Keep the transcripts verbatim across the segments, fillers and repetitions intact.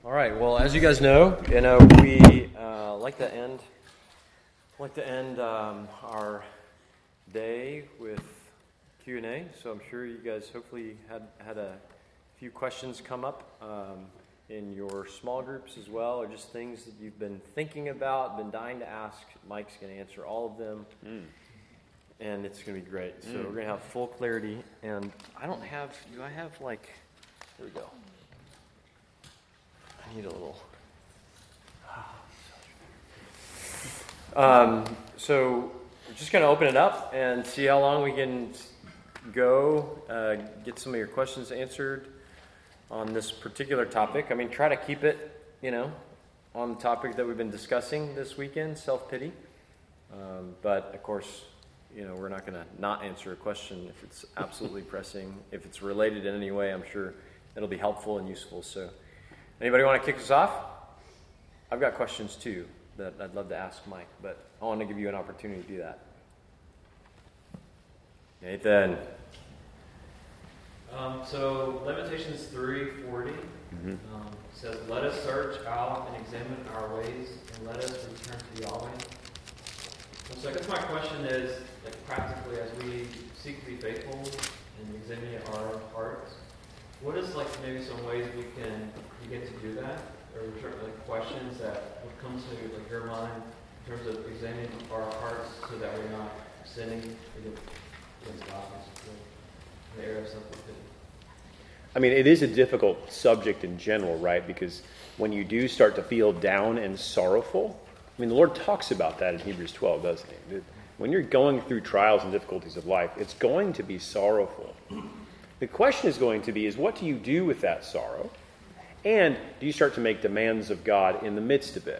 All right. Well, as you guys know, you know we uh, like to end like to end um, our day with Q and A. So I'm sure you guys hopefully had had a few questions come up um, in your small groups as well, or just things that you've been thinking about, been dying to ask. Mike's going to answer all of them, mm. and it's going to be great. So mm. we're going to have full clarity. And I don't have. Do I have like? Here we go. I need a little. Um, so we're just going to open it up and see how long we can go, uh, get some of your questions answered on this particular topic. I mean, try to keep it, you know, on the topic that we've been discussing this weekend, self-pity. Um, but, of course, you know, we're not going to not answer a question if it's absolutely pressing. If it's related in any way, I'm sure it'll be helpful and useful. So anybody want to kick us off? I've got questions too that I'd love to ask Mike, but I want to give you an opportunity to do that. Nathan. Um, so Lamentations three forty mm-hmm. um, says, "Let us search out and examine our ways, and let us return to Yahweh." And so I guess my question is, like practically, as we seek to be faithful and examine our hearts, what is like maybe some ways we can begin to do that, or like questions that would come to like your mind in terms of examining our hearts so that we're not sinning against God, in the area of self-pity? I mean, it is a difficult subject in general, right? Because when you do start to feel down and sorrowful, I mean, the Lord talks about that in Hebrews twelve, doesn't he? When you're going through trials and difficulties of life, it's going to be sorrowful. The question is going to be, is what do you do with that sorrow? And do you start to make demands of God in the midst of it?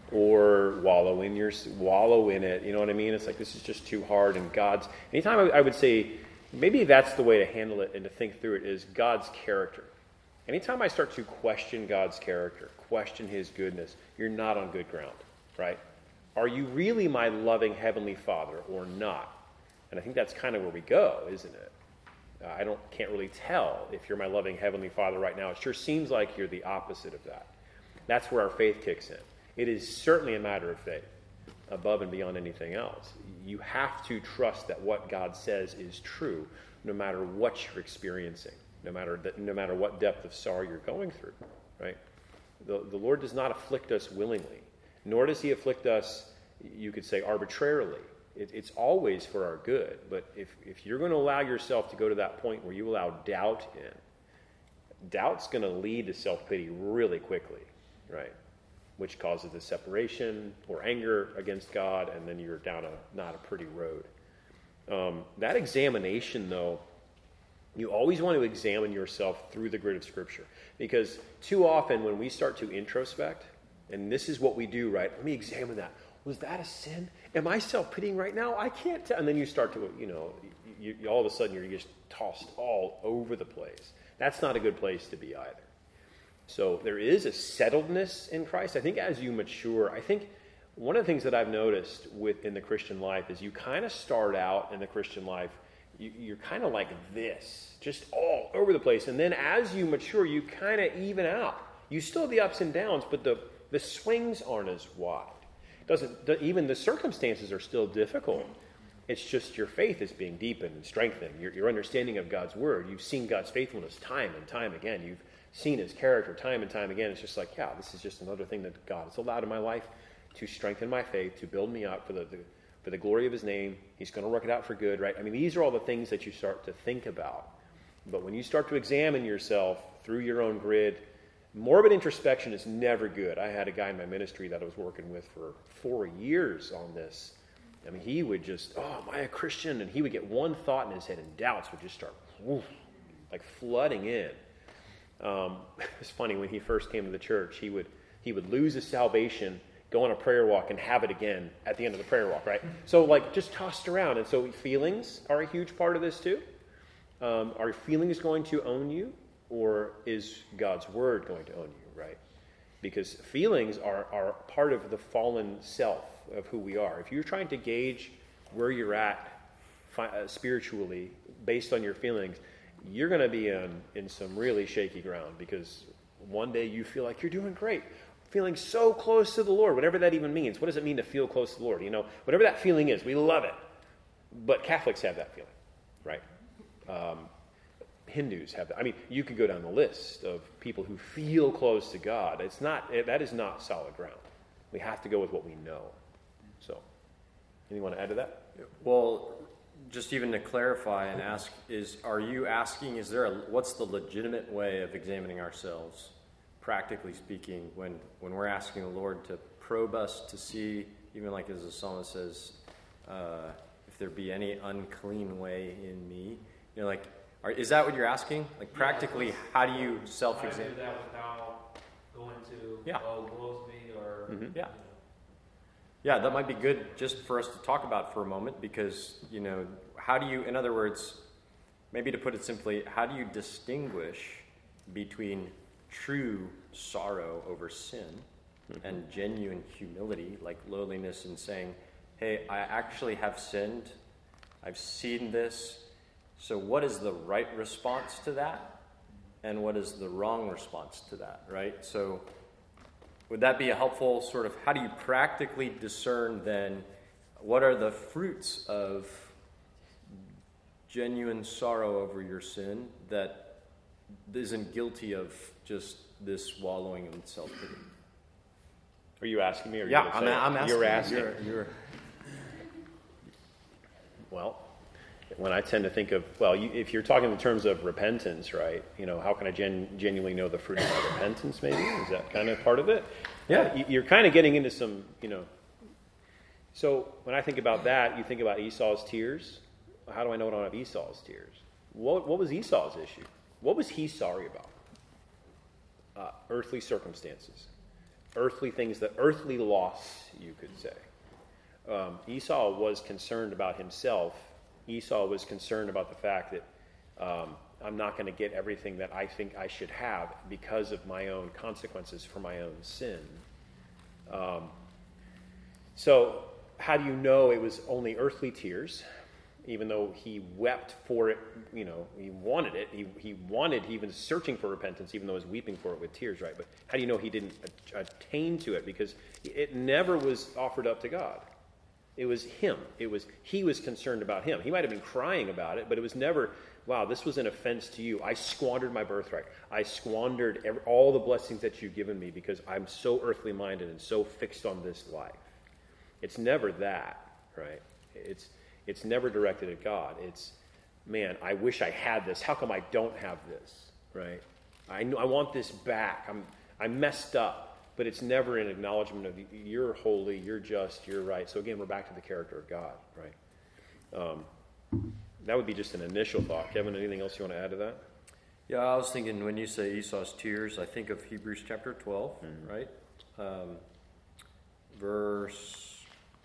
Or wallow in your wallow in it, you know what I mean? It's like, this is just too hard, and God's... Anytime I, I would say, maybe that's the way to handle it and to think through it, is God's character. Anytime I start to question God's character, question His goodness, you're not on good ground, right? Are you really my loving Heavenly Father or not? And I think that's kind of where we go, isn't it? Uh, I don't can't really tell if you're my loving Heavenly Father right now. It sure seems like you're the opposite of that. That's where our faith kicks in. It is certainly a matter of faith, above and beyond anything else. You have to trust that what God says is true, no matter what you're experiencing, no matter that, no matter what depth of sorrow you're going through. Right? The, the Lord does not afflict us willingly, nor does He afflict us, you could say, arbitrarily. It, it's always for our good. But if, if you're going to allow yourself to go to that point where you allow doubt in, doubt's going to lead to self-pity really quickly, right? Which causes the separation or anger against God, and then you're down a not a pretty road. Um, that examination, though, you always want to examine yourself through the grid of Scripture. Because too often when we start to introspect, and this is what we do, right? Let me examine that. Was that a sin? Am I self-pitying right now? I can't tell. And then you start to, you know, you, you, all of a sudden you're just tossed all over the place. That's not a good place to be either. So there is a settledness in Christ. I think as you mature, I think one of the things that I've noticed within the Christian life is you kind of start out in the Christian life, you, you're kind of like this, just all over the place. And then as you mature, you kind of even out. You still have the ups and downs, but the, the swings aren't as wide. Doesn't the, even the circumstances are still difficult. It's just your faith is being deepened and strengthened. Your, your understanding of God's word. You've seen God's faithfulness time and time again. You've seen His character time and time again. It's just like, yeah, this is just another thing that God has allowed in my life to strengthen my faith, to build me up for the, the for the glory of His name. He's going to work it out for good, right? I mean, these are all the things that you start to think about. But when you start to examine yourself through your own grid, morbid introspection is never good. I had a guy in my ministry that I was working with for four years on this. I mean, he would just, oh, am I a Christian? And he would get one thought in his head, and doubts would just start woof, like flooding in. Um, it's funny, when he first came to the church, he would he would lose his salvation, go on a prayer walk, and have it again at the end of the prayer walk, right? So, like, just tossed around. And so feelings are a huge part of this, too. Um, are feelings going to own you? Or is God's word going to own you, right? Because feelings are, are part of the fallen self of who we are. If you're trying to gauge where you're at fi- uh, spiritually based on your feelings, you're going to be in, in some really shaky ground, because One day you feel like you're doing great, feeling so close to the Lord, whatever that even means. What does it mean to feel close to the Lord? You know, whatever that feeling is, we love it. But Catholics have that feeling, right? Um, Hindus have that. I mean, you could go down the list of people who feel close to God. It's not, that is not solid ground. We have to go with what we know. So, anything want to add to that? Well, just even to clarify and ask, is are you asking, is there a, what's the legitimate way of examining ourselves, practically speaking, when, when we're asking the Lord to probe us to see, even like as the psalmist says, uh, if there be any unclean way in me, you know, like, are, is that what you're asking? Like, practically, how do you How to self-examine? do that without going to, Yeah. oh, woe's me, or, Mhm. you Yeah. know. Yeah, that might be good just for us to talk about for a moment because, you know, how do you, in other words, maybe to put it simply, how do you distinguish between true sorrow over sin mm-hmm. and genuine humility, like lowliness and saying, hey, I actually have sinned, I've seen this, so what is the right response to that? And what is the wrong response to that, right? So would that be a helpful sort of, how do you practically discern then what are the fruits of genuine sorrow over your sin that isn't guilty of just this wallowing in self-pity? Are you asking me? Or are you Yeah, gonna I'm, say I'm it? asking. You're asking. You're, you're, Well, when I tend to think of, well, you, if you're talking in terms of repentance, right? You know, how can I gen- genuinely know the fruit of my repentance, maybe? Is that kind of part of it? Yeah. Uh, you- you're kind of getting into some, you know. So when I think about that, you think about Esau's tears. How do I know I don't have Esau's tears? What, what was Esau's issue? What was he sorry about? Uh, earthly circumstances. Earthly things, that earthly loss, you could say. Um, Esau was concerned about himself. Esau was concerned about the fact that um, I'm not going to get everything that I think I should have because of my own consequences for my own sin. Um, so how do you know it was only earthly tears, even though he wept for it, you know, he wanted it. He, he wanted, he was searching for repentance, even though he was weeping for it with tears, right? But how do you know he didn't attain to it? Because it never was offered up to God. It was him. It was he was concerned about him. He might have been crying about it, but it was never, wow, this was an offense to you. I squandered my birthright. I squandered every, all the blessings that you've given me because I'm so earthly minded and so fixed on this life. It's never that, right? It's it's never directed at God. It's, man, I wish I had this. How come I don't have this, right? I know I want this back. I'm I messed up. But it's never an acknowledgement of you're holy, you're just, you're right. So again, we're back to the character of God, right? Um, that would be just an initial thought. Kevin, anything else you want to add to that? yeah, I was thinking when you say Esau's tears, I think of Hebrews chapter twelve, mm-hmm. right? Um, verse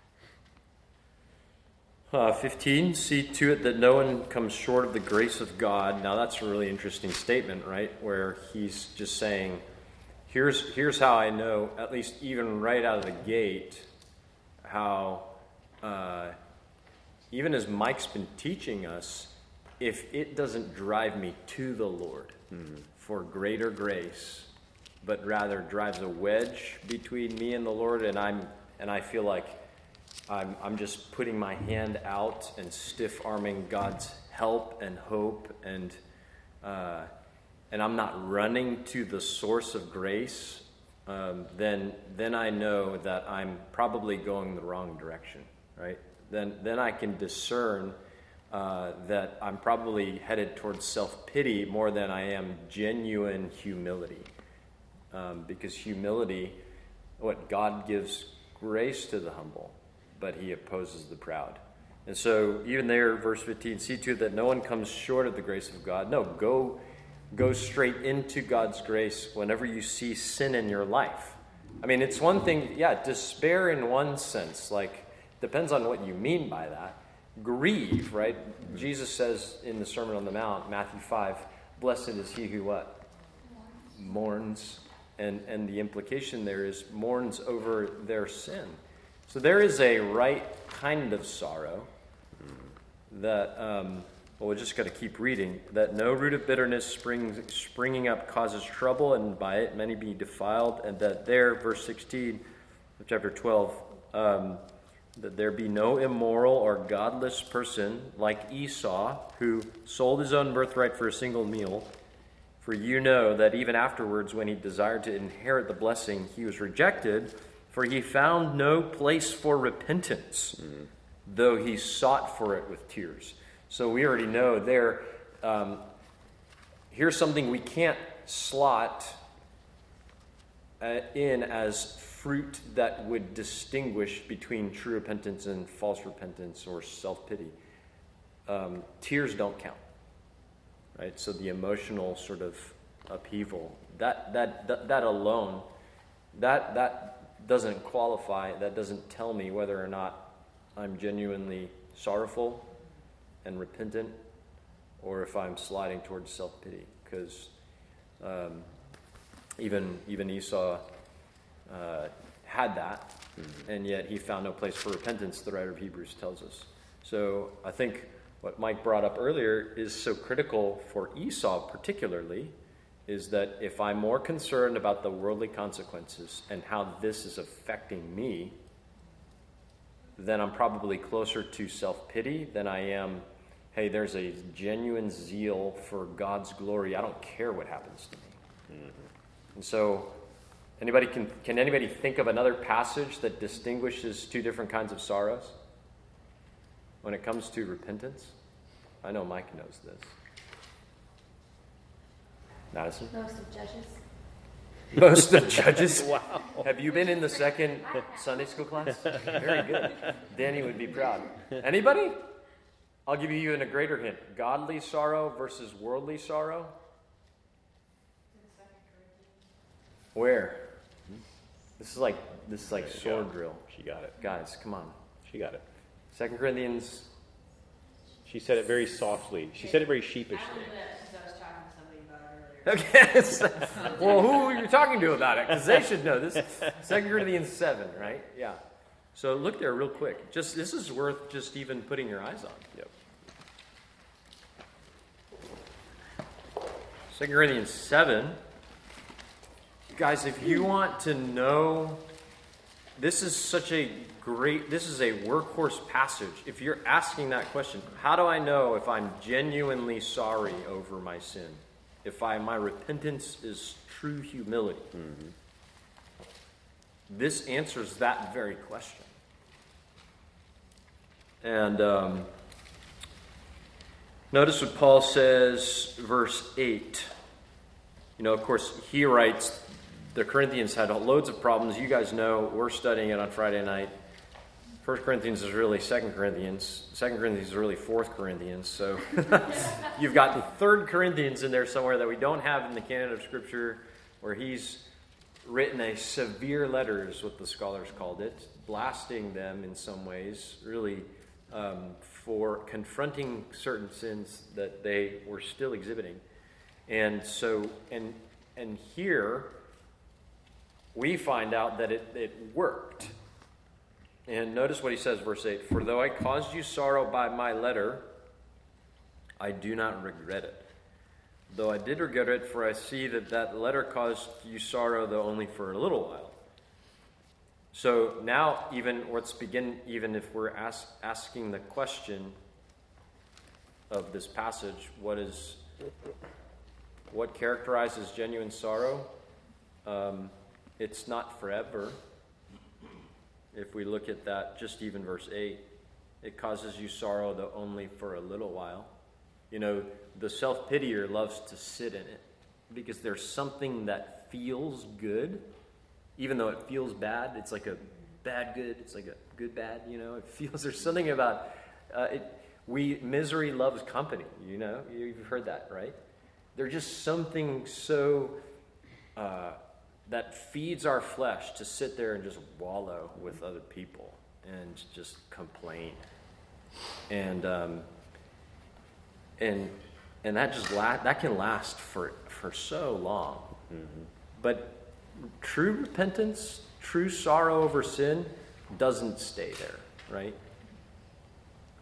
uh, fifteen, see to it that no one comes short of the grace of God. Now that's a really interesting statement, right? Where he's just saying, Here's here's how I know, at least even right out of the gate, how uh, even as Mike's been teaching us, if it doesn't drive me to the Lord mm-hmm. for greater grace, but rather drives a wedge between me and the Lord, and I'm and I feel like I'm I'm just putting my hand out and stiff arming God's help and hope and. Uh, and I'm not running to the source of grace, um, then then I know that I'm probably going the wrong direction, right? Then then I can discern uh, that I'm probably headed towards self-pity more than I am genuine humility. Um, because humility, what God gives grace to the humble, but he opposes the proud. And so even there, verse fifteen, see to it that no one comes short of the grace of God. No, go... Go straight into God's grace whenever you see sin in your life. I mean, it's one thing, yeah, despair in one sense, like, depends on what you mean by that. Grieve, right? Mm-hmm. Jesus says in the Sermon on the Mount, Matthew five, blessed is he who what? Mourns. And, and the implication there is mourns over their sin. So there is a right kind of sorrow that... Um, Well, we just got to keep reading. That no root of bitterness springs, springing up causes trouble, and by it many be defiled. And that there, verse sixteen of chapter twelve, um, that there be no immoral or godless person like Esau, who sold his own birthright for a single meal. For you know that even afterwards, when he desired to inherit the blessing, he was rejected, for he found no place for repentance, mm. though he sought for it with tears. So we already know there, um, here's something we can't slot uh, in as fruit that would distinguish between true repentance and false repentance or self-pity. Um, tears don't count, right? So the emotional sort of upheaval, that that that, that alone, that that doesn't qualify. That doesn't tell me whether or not I'm genuinely sorrowful and repentant, or if I'm sliding towards self-pity, because um, even even Esau uh, had that, mm-hmm. and yet he found no place for repentance, the writer of Hebrews tells us. So I think what Mike brought up earlier is so critical for Esau particularly, is that if I'm more concerned about the worldly consequences and how this is affecting me, then I'm probably closer to self-pity than I am, hey, there's a genuine zeal for God's glory. I don't care what happens to me. Mm-hmm. And so, anybody can can anybody think of another passage that distinguishes two different kinds of sorrows when it comes to repentance? I know Mike knows this. Madison? Most of Judges. Most of Judges? Wow. Have you been in the second Sunday school class? Very good. Danny would be proud. Anybody? I'll give you even a greater hint. Godly sorrow versus worldly sorrow? Where? This is like this is like sword drill. She got it. Guys, come on. She got it. Second Corinthians. She said it very softly. She said it very sheepishly. I knew that because I was talking to somebody about it earlier. Okay. Well, who are you talking to about it? Because they should know. This Second Corinthians seven, right? Yeah. So look there real quick. Just this is worth just even putting your eyes on. Yep. Second Corinthians seven. Guys, if you want to know, this is such a great, this is a workhorse passage. If you're asking that question, how do I know if I'm genuinely sorry over my sin? If I my repentance is true humility? Mm-hmm. This answers that very question. And um, notice what Paul says, verse eight. You know, of course, he writes, the Corinthians had loads of problems. You guys know, we're studying it on Friday night. First Corinthians is really Second Corinthians. Second Corinthians is really Fourth Corinthians. So you've got Third Corinthians in there somewhere that we don't have in the canon of Scripture, where he's written a severe letter, is what the scholars called it, blasting them in some ways, really um, for confronting certain sins that they were still exhibiting. And so, and and here, we find out that it, it worked. And notice what he says, verse eight. For though I caused you sorrow by my letter, I do not regret it. Though I did regret it, for I see that that letter caused you sorrow, though only for a little while. So now, even let's begin, even if we're ask, asking the question of this passage, what is, what characterizes genuine sorrow? Um, It's not forever. If we look at that, just even verse eight, it causes you sorrow, though only for a little while. You know, the self-pitier loves to sit in it because there's something that feels good, even though it feels bad. It's like a bad good. It's like a good bad, you know. It feels, there's something about uh, it. We, misery loves company, you know. You've heard that, right? There's just something so... Uh, that feeds our flesh to sit there and just wallow with other people and just complain, and um, and and that just la- that can last for for so long. Mm-hmm. But true repentance, true sorrow over sin, doesn't stay there, right?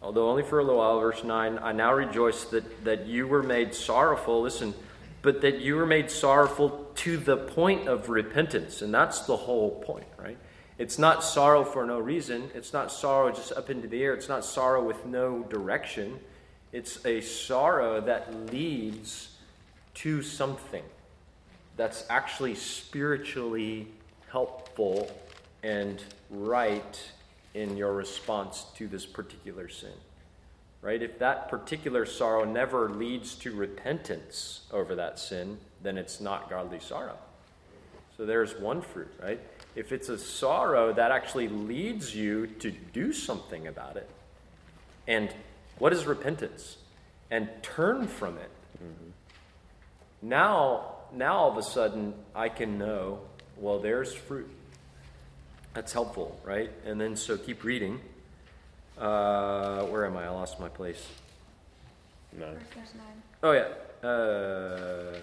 although only for a little while, verse nine, I now rejoice that, that you were made sorrowful, listen, but that you were made sorrowful to the point of repentance. And that's the whole point, right? It's not sorrow for no reason. It's not sorrow just up into the air. It's not sorrow with no direction. It's a sorrow that leads to something that's actually spiritually helpful and right in your response to this particular sin. Right? If that particular sorrow never leads to repentance over that sin, then it's not godly sorrow. So there's one fruit, right? If it's a sorrow that actually leads you to do something about it, and what is repentance? And turn from it. Mm-hmm. Now, now all of a sudden, I can know, well, there's fruit. That's helpful, right? And then so keep reading. Uh, where am I? I lost my place. Nine. Verse nine. Oh, yeah. Uh,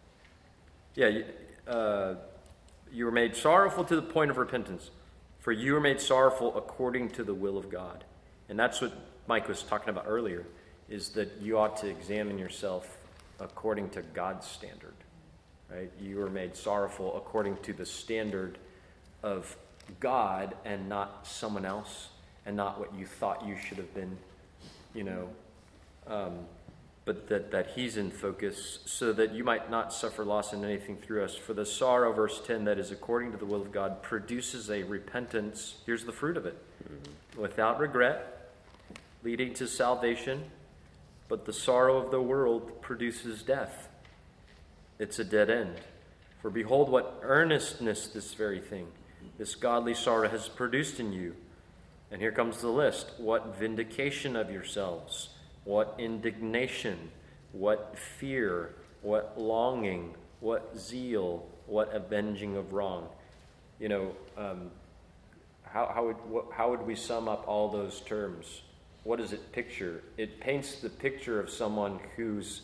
yeah, you, uh, you were made sorrowful to the point of repentance, for you were made sorrowful according to the will of God. And that's what Mike was talking about earlier, is that you ought to examine yourself according to God's standard, right? You were made sorrowful according to the standard of God and not someone else, and not what you thought you should have been, you know, um, but that, that he's in focus, so that you might not suffer loss in anything through us. For the sorrow, verse ten, that is according to the will of God, produces a repentance, here's the fruit of it, mm-hmm. without regret, leading to salvation, but the sorrow of the world produces death. It's a dead end. For behold, what earnestness this very thing, this godly sorrow has produced in you. And here comes the list. What vindication of yourselves, what indignation, what fear, what longing, what zeal, what avenging of wrong. You know, um, how, how, would, what, how would we sum up all those terms? What does it picture? It paints the picture of someone who's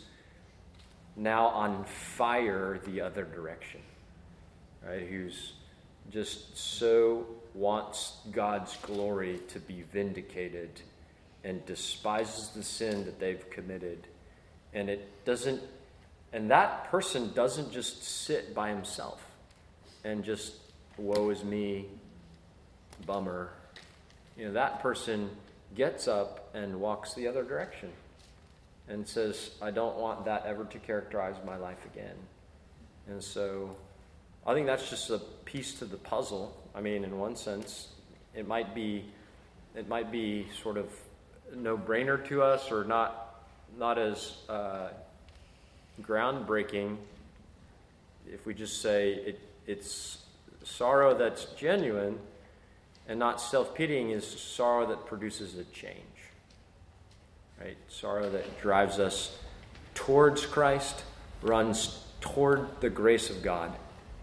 now on fire the other direction, right? Who's just so wants God's glory to be vindicated and despises the sin that they've committed. And it doesn't, and that person doesn't just sit by himself and just, woe is me, bummer. You know, that person gets up and walks the other direction and says, I don't want that ever to characterize my life again. And so I think that's just a piece to the puzzle. I mean, in one sense, it might be, it might be sort of no-brainer to us, or not, not as uh, groundbreaking. If we just say it, it's sorrow that's genuine, and not self-pitying is sorrow that produces a change, right? Sorrow that drives us towards Christ, runs toward the grace of God,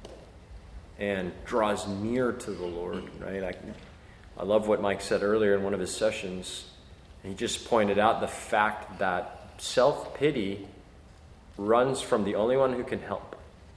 and draws near to the Lord, right? I, I love what Mike said earlier in one of his sessions. He just pointed out the fact that self-pity runs from the only one who can help.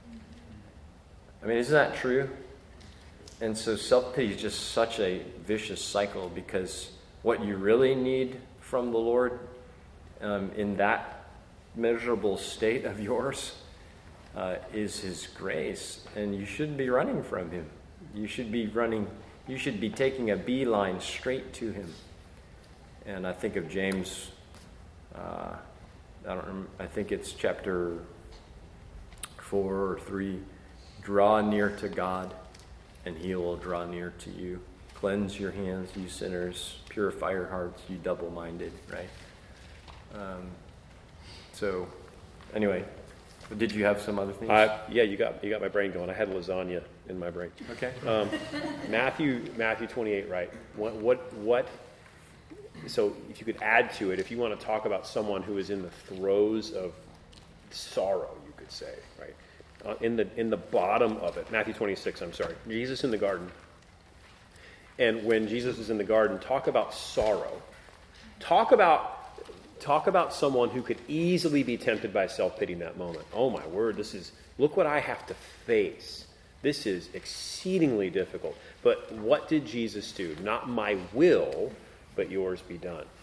I mean, isn't that true? And so self-pity is just such a vicious cycle, because what you really need from the Lord um, in that miserable state of yours Uh, is his grace, and you shouldn't be running from him. You should be running, you should be taking a beeline straight to him. And I think of James, uh, I don't remember, I think it's chapter four or three, draw near to God, and he will draw near to you. Cleanse your hands, you sinners, purify your hearts, you double-minded, right? Um, so, anyway, did you have some other things? Uh, yeah, you got you got my brain going. I had lasagna in my brain. Okay. Um, Matthew Matthew twenty-eight, right? What what what? So if you could add to it, if you want to talk about someone who is in the throes of sorrow, you could say, right? Uh, in the in the bottom of it, Matthew twenty-six. I'm sorry, Jesus in the garden. And when Jesus is in the garden, talk about sorrow. Talk about. Talk about someone who could easily be tempted by self-pity in that moment. Oh my word, this is, look what I have to face. This is exceedingly difficult. But what did Jesus do? Not my will, but yours be done.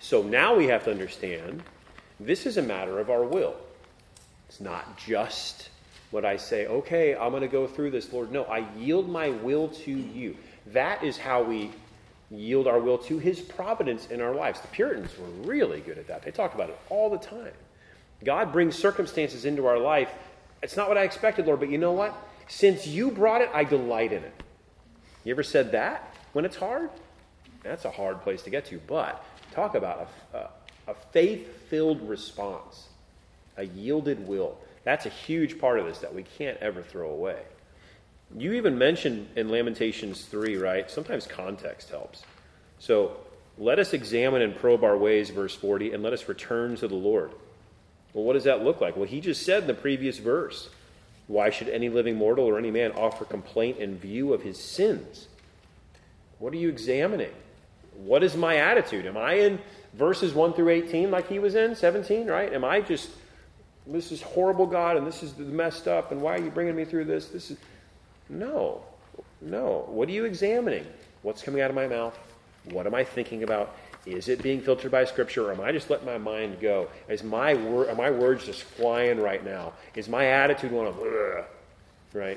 So now we have to understand this is a matter of our will. It's not just what I say, okay, I'm going to go through this, Lord. No, I yield my will to you. That is how we yield our will to his providence in our lives. The Puritans were really good at that. They talked about it all the time. God brings circumstances into our life. It's not what I expected, Lord, but you know what? Since you brought it, I delight in it. You ever said that when it's hard? That's a hard place to get to. But talk about a, a, a faith-filled response, a yielded will. That's a huge part of this that we can't ever throw away. You even mentioned in Lamentations three, right? Sometimes context helps. So let us examine and probe our ways, verse forty, and let us return to the Lord. Well, what does that look like? Well, he just said in the previous verse, why should any living mortal or any man offer complaint in view of his sins? What are you examining? What is my attitude? Am I in verses one through eighteen like he was in, seventeen, right? Am I just, this is horrible, God, and this is messed up, and why are you bringing me through this? This is No. No. What are you examining? What's coming out of my mouth? What am I thinking about? Is it being filtered by Scripture, or am I just letting my mind go? Is my wor- are my words just flying right now? Is my attitude one of, ugh, right?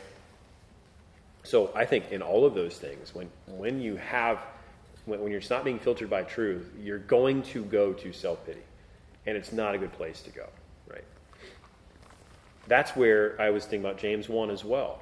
So I think in all of those things, when when you have, when, when you're not being filtered by truth, you're going to go to self-pity. And it's not a good place to go, right? That's where I was thinking about James one as well.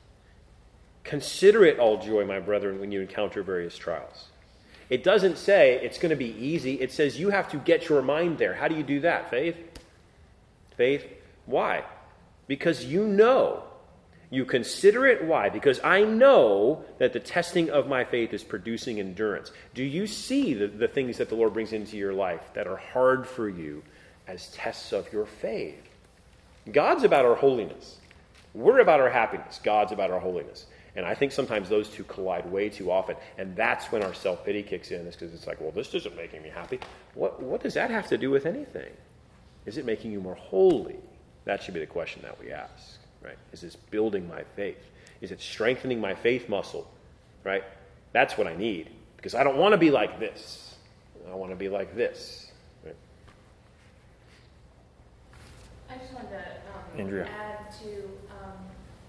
Consider it all joy, my brethren, when you encounter various trials. It doesn't say it's going to be easy. It says you have to get your mind there. How do you do that, Faith? Faith, why? Because you know. You consider it, why? Because I know that the testing of my faith is producing endurance. Do you see the, the things that the Lord brings into your life that are hard for you as tests of your faith? God's about our holiness. We're about our happiness. God's about our holiness. And I think sometimes those two collide way too often. And that's when our self-pity kicks in. Is because it's like, well, this isn't making me happy. What, what does that have to do with anything? Is it making you more holy? That should be the question that we ask, right? Is this building my faith? Is it strengthening my faith muscle, right? That's what I need. Because I don't want to be like this. I want to be like this. Right? I just wanted to um, Andrea. add to um,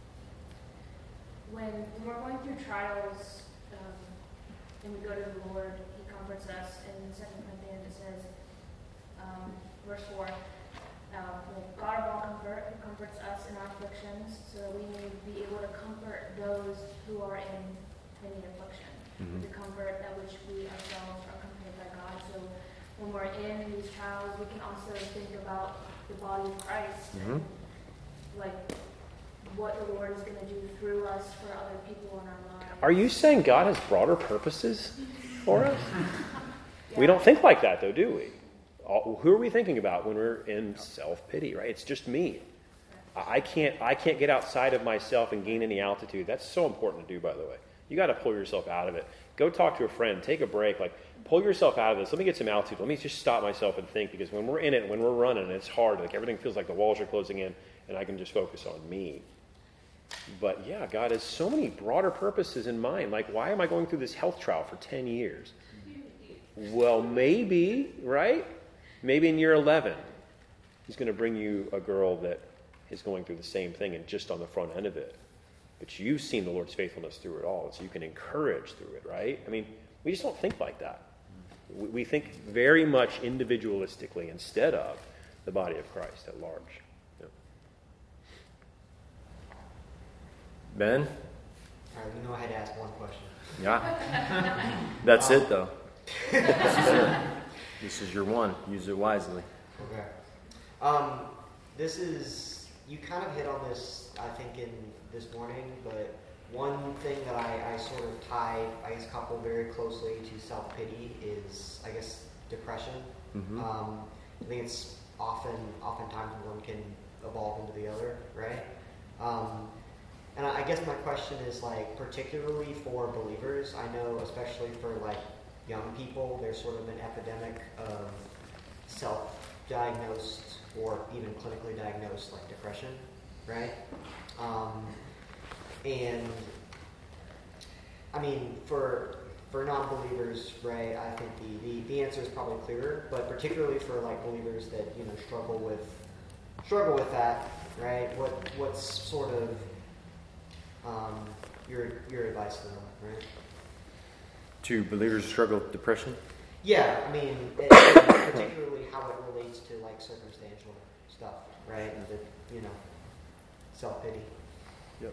when we're going through trials um, and we go to the Lord, he comforts us. In Second Corinthians it says, um, verse four, uh, well, God of all comfort, who comforts us in our afflictions, so that we may be able to comfort those who are in any affliction, Mm-hmm. with the comfort that which we ourselves are comforted by God. So when we're in these trials, we can also think about the body of Christ, Mm-hmm. and like what the Lord is going to do through us for other people in our lives. Are you saying God has broader purposes for us? Yeah. We don't think like that, though, do we? All, who are we thinking about when we're in self-pity, right? It's just me. I can't, I can't get outside of myself and gain any altitude. That's so important to do, by the way. You got to pull yourself out of it. Go talk to a friend. Take a break. Like, pull yourself out of this. Let me get some altitude. Let me just stop myself and think, because when we're in it, when we're running, it's hard. Like, everything feels like the walls are closing in, and I can just focus on me. But yeah, God has so many broader purposes in mind. Like, why am I going through this health trial for ten years? Well, maybe, right? Maybe in year eleven, he's going to bring you a girl that is going through the same thing and just on the front end of it. But you've seen the Lord's faithfulness through it all, so you can encourage through it, right? I mean, we just don't think like that. We, we think very much individualistically instead of the body of Christ at large. Yeah. Ben? All right, we know I had to ask one question. Yeah. That's it, though. This is it. This is your one. Use it wisely. Okay. Um, this is, you kind of hit on this, I think, in this morning, but one thing that I, I sort of tie, I guess, couple very closely to self-pity is, I guess, depression. Mm-hmm. Um, I think it's often, oftentimes one can evolve into the other, right? Um, and I, I guess my question is, like, particularly for believers, I know, especially for, like, young people, there's sort of an epidemic of self-diagnosed or even clinically diagnosed, like, depression, right? Um, and, I mean, for for non-believers, right, I think the, the, the answer is probably clearer, but particularly for like believers that, you know, struggle with struggle with that, right? What what's sort of um, your your advice to them, right? To believers who struggle with depression? Yeah, I mean, it, particularly how it relates to like circumstantial stuff, right? And the, you know, self-pity. Yep.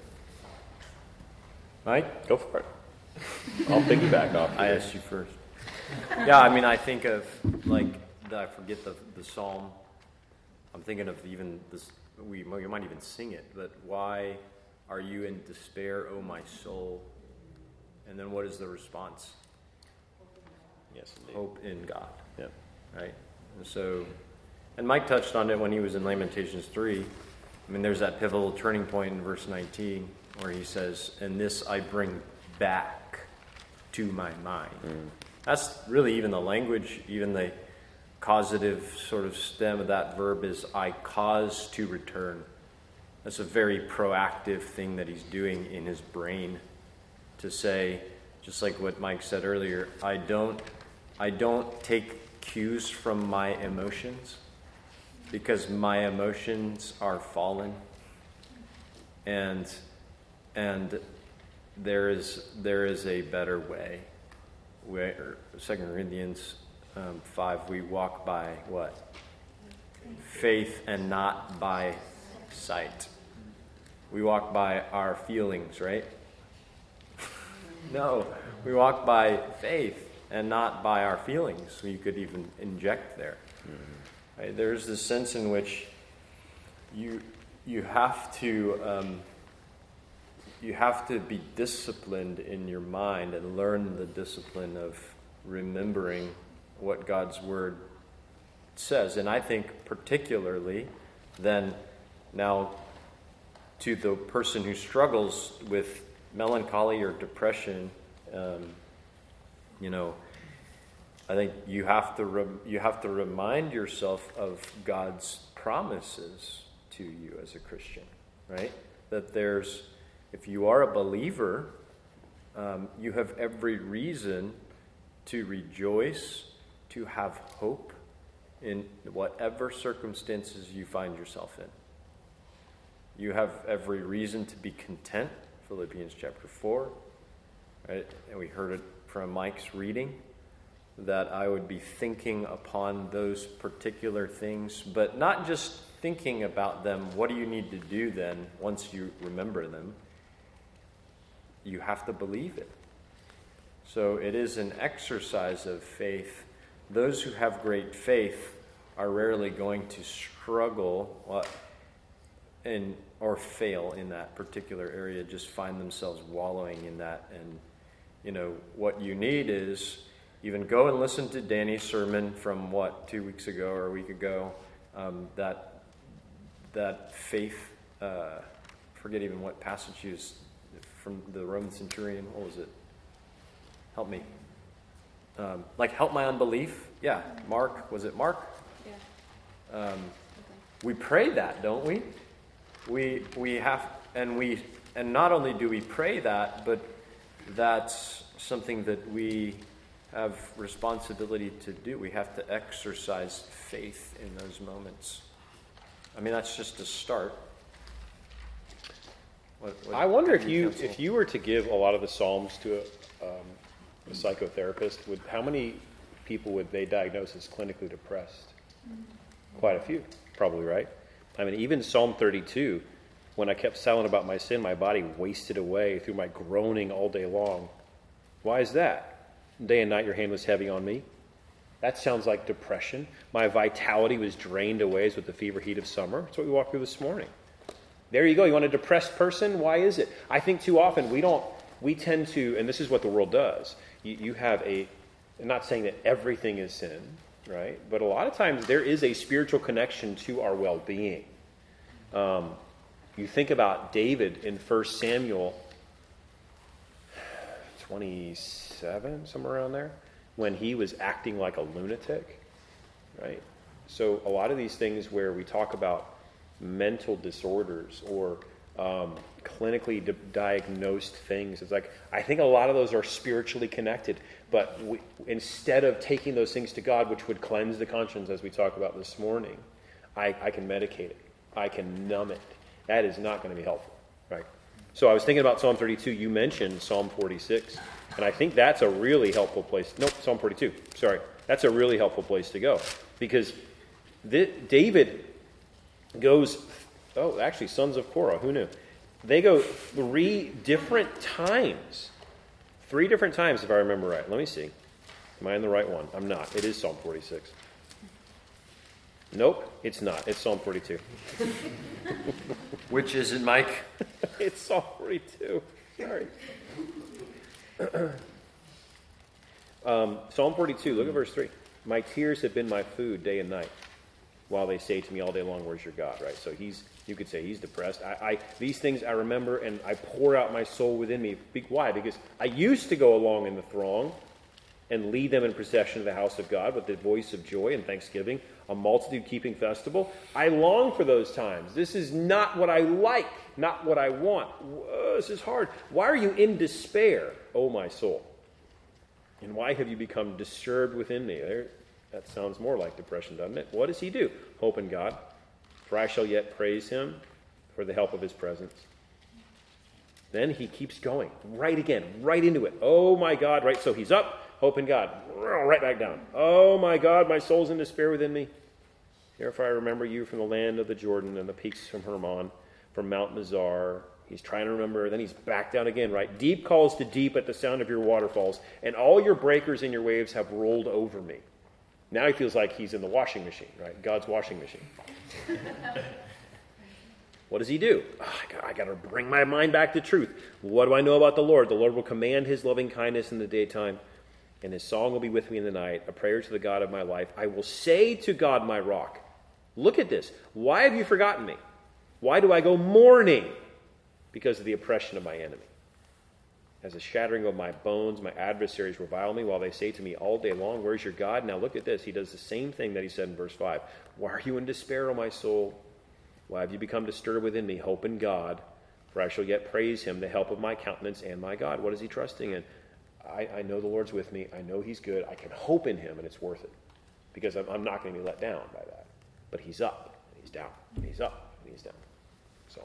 Mike? Go for it. I'll piggyback off. I asked you first. Yeah, I mean, I think of, like, the, I forget the, the psalm. I'm thinking of even this, we, we might even sing it, but why are you in despair, O my soul? And then what is the response? Yes, indeed. Hope in God. Yeah. Right? And so, and Mike touched on it when he was in Lamentations three. I mean, there's that pivotal turning point in verse nineteen where he says, and this I bring back to my mind. Mm. That's really even the language, even the causative sort of stem of that verb is I cause to return. That's a very proactive thing that he's doing in his brain to say, just like what Mike said earlier, I don't I don't take cues from my emotions because my emotions are fallen. And and there is there is a better way. Where Second Corinthians um, five, we walk by what? Faith and not by sight. We walk by our feelings, right? No, we walk by faith and not by our feelings. So you could even inject there. Mm-hmm. Right? There's this sense in which you you have to um, you have to be disciplined in your mind and learn the discipline of remembering what God's Word says. And I think particularly then now to the person who struggles with melancholy or depression, um, you know, I think you have to re- you have to remind yourself of God's promises to you as a Christian, right? That there's, if you are a believer, um, you have every reason to rejoice, to have hope in whatever circumstances you find yourself in. You have every reason to be content. Philippians chapter four, right? And we heard it from Mike's reading, that I would be thinking upon those particular things, but not just thinking about them. What do you need to do then once you remember them? You have to believe it. So it is an exercise of faith. Those who have great faith are rarely going to struggle what, in, or fail in that particular area, just find themselves wallowing in that. And, you know, what you need is even go and listen to Danny's sermon from, what, two weeks ago or a week ago, um, that that faith, uh, forget even what passage he was, from the Roman centurion, what was it? Help me. Um, like, help my unbelief? Yeah, Mark, was it Mark? Yeah. Um, Okay. we pray that, don't we? We we have, and we, and not only do we pray that, but that's something that we have responsibility to do. We have to exercise faith in those moments. I mean, that's just a start. What, what I wonder if do you counsel? if you were to give a lot of the Psalms to a, um, a psychotherapist, would how many people would they diagnose as clinically depressed? Quite a few, probably, right? I mean, even Psalm thirty-two, when I kept silent about my sin, my body wasted away through my groaning all day long. Why is that? Day and night your hand was heavy on me. That sounds like depression. My vitality was drained away as with the fever heat of summer. That's what we walked through this morning. There you go. You want a depressed person? Why is it? I think too often we don't, we tend to, and this is what the world does. You, you have a, I'm not saying that everything is sin, right? But a lot of times there is a spiritual connection to our well-being. Um, you think about David in First Samuel twenty-seven, somewhere around there, when he was acting like a lunatic, right? So a lot of these things where we talk about mental disorders or um, clinically di- diagnosed things. It's like, I think a lot of those are spiritually connected, but we, instead of taking those things to God, which would cleanse the conscience, as we talked about this morning, I, I can medicate it. I can numb it. That is not going to be helpful, right? So I was thinking about Psalm thirty-two. You mentioned Psalm forty-six, and I think that's a really helpful place. Nope, Psalm forty-two. Sorry. That's a really helpful place to go, because th- David goes, oh, actually, sons of Korah, who knew? They go three different times. Three different times, if I remember right. Let me see. Am I in the right one? I'm not. It is Psalm forty-six. Nope, it's not. It's Psalm forty-two. Which is it, Mike? It's Psalm forty-two. Sorry. um, Psalm forty-two, look at verse three. My tears have been my food day and night, while they say to me all day long, where's your God? Right? So he's, you could say he's depressed. I, I these things I remember, and I pour out my soul within me. Why? Because I used to go along in the throng and lead them in procession to the house of God with the voice of joy and thanksgiving, a multitude-keeping festival. I long for those times. This is not what I like, not what I want. Whoa, this is hard. Why are you in despair, O my soul? And why have you become disturbed within me? There, that sounds more like depression, doesn't it? What does he do? Hope in God, for I shall yet praise him for the help of his presence. Then he keeps going, right again, right into it. Oh my God, right? So he's up, hope in God, right back down. Oh my God, my soul's in despair within me. Therefore I remember you from the land of the Jordan and the peaks from Hermon, from Mount Mizar. He's trying to remember, then he's back down again, right? Deep calls to deep at the sound of your waterfalls, and all your breakers and your waves have rolled over me. Now he feels like he's in the washing machine, right? God's washing machine. What does he do? Oh, I got, I got to bring my mind back to truth. What do I know about the Lord? The Lord will command his loving kindness in the daytime, and his song will be with me in the night, a prayer to the God of my life. I will say to God, my rock, look at this. Why have you forgotten me? Why do I go mourning? Because of the oppression of my enemy. As a shattering of my bones, my adversaries revile me while they say to me all day long, where's your God? Now look at this. He does the same thing that he said in verse five. Why are you in despair, O my soul? Why have you become disturbed within me? Hope in God, for I shall yet praise him, the help of my countenance and my God. What is he trusting in? I, I know the Lord's with me. I know he's good. I can hope in him, and it's worth it. Because I'm, I'm not going to be let down by that. But he's up, and he's down, and he's up, and he's down. So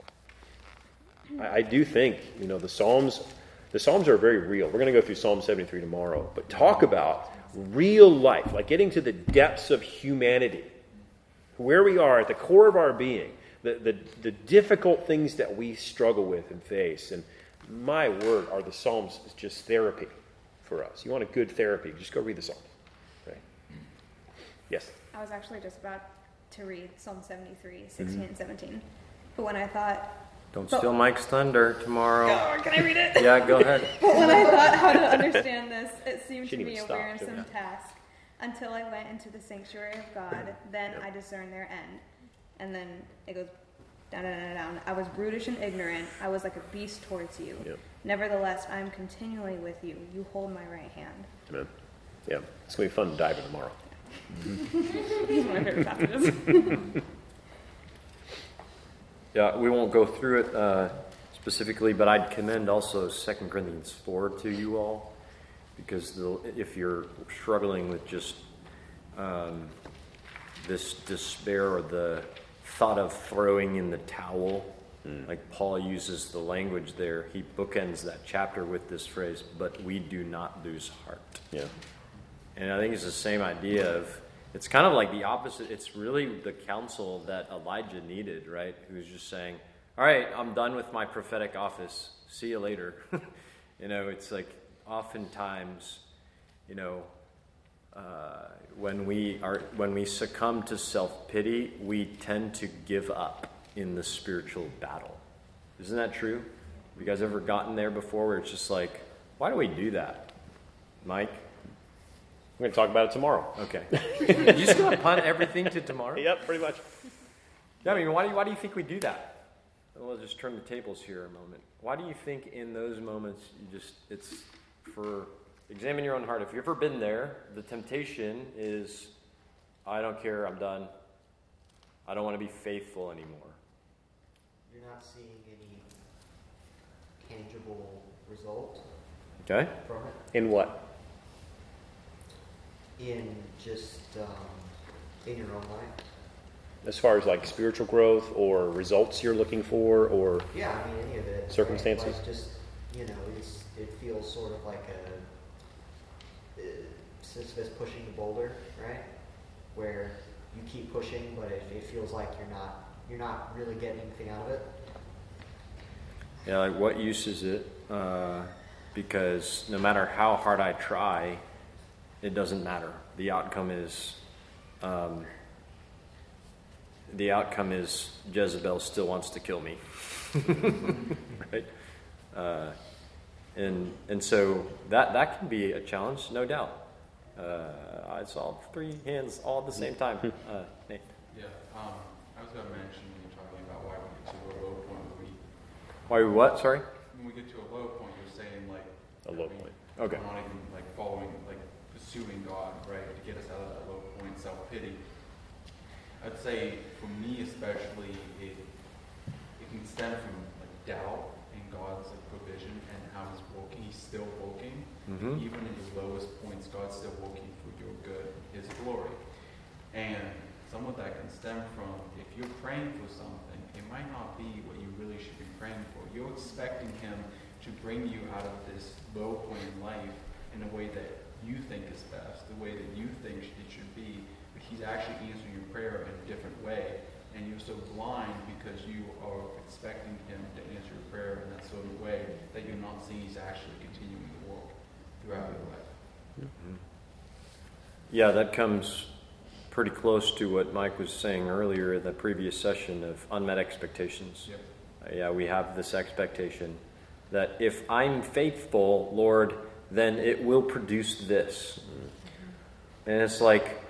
I, I do think, you know, the Psalms, the Psalms are very real. We're going to go through Psalm seventy-three tomorrow. But talk about real life, like getting to the depths of humanity, where we are at the core of our being, the, the, the difficult things that we struggle with and face. And my word, are the Psalms just therapy for us. You want a good therapy, just go read the Psalms. Right? Yes? I was actually just about to read Psalm seventy-three, sixteen, mm-hmm. and seventeen. But when I thought... Don't but, steal Mike's thunder tomorrow. Oh, can I read it? Yeah, go ahead. But when I thought how to understand this, it seemed Shouldn't to me a stop, wearisome task. Until I went into the sanctuary of God, then yep. I discerned their end. And then it goes down, down, down, down. I was brutish and ignorant. I was like a beast towards you. Yep. Nevertheless, I am continually with you. You hold my right hand. Amen. Yeah, it's going to be fun to dive in tomorrow. These are my favorite passages. Yeah, we won't go through it uh, specifically, but I'd commend also Second Corinthians four to you all, because the, if you're struggling with just um, this despair or the thought of throwing in the towel, mm. like Paul uses the language there, he bookends that chapter with this phrase, but we do not lose heart. Yeah. And I think it's the same idea of, it's kind of like the opposite. It's really the counsel that Elijah needed, right? Who's just saying, all right, I'm done with my prophetic office. See you later. You know, it's like oftentimes, you know, uh, when we are when we succumb to self-pity, we tend to give up in the spiritual battle. Isn't that true? Have you guys ever gotten there before where it's just like, why do we do that? Mike? We're going to talk about it tomorrow. Okay. You just going to punt everything to tomorrow? Yep, pretty much. Yeah, I mean, why do you, why do you think we do that? We'll just turn the tables here a moment. Why do you think in those moments you just, it's for, examine your own heart. If you've ever been there, the temptation is, I don't care, I'm done. I don't want to be faithful anymore. You're not seeing any tangible result Okay? from it. In what? In just um, in your own life. As far as like spiritual growth or results you're looking for, or Yeah, I mean any of it. right? Circumstances? Like just you know, it's it feels sort of like a uh, Sisyphus pushing the boulder, right? Where you keep pushing, but it, it feels like you're not you're not really getting anything out of it. Yeah, like what use is it? Uh, because no matter how hard I try, it doesn't matter. The outcome is, um, the outcome is Jezebel still wants to kill me, right? Uh, and and so that that can be a challenge, no doubt. Uh, I saw three hands all at the same time. Uh, Nate. Yeah, um, I was going to mention when you're talking about why we get to a low point where we, Why what? Sorry. when we get to a low point, you're saying like a low we- point. Okay. We're not even like following, like pursuing God, right, to get us out of that low point, self-pity. I'd say for me especially, it it can stem from like doubt in God's like provision and how He's working. He's still working, Mm-hmm. even in the lowest points. God's still working for your good, His glory. And some of that can stem from if you're praying for something, it might not be what you really should be praying for. You're expecting Him to bring you out of this low point in life in a way that you think is best, the way that you think it should be, but He's actually answering your prayer in a different way, and you're so blind because you are expecting Him to answer your prayer in that sort of way that you're not seeing He's actually continuing to work throughout your life. Mm-hmm. Yeah, that comes pretty close to what Mike was saying earlier in the previous session of unmet expectations. Yep. Uh, yeah, we have this expectation that if I'm faithful, Lord, then it will produce this. And it's like,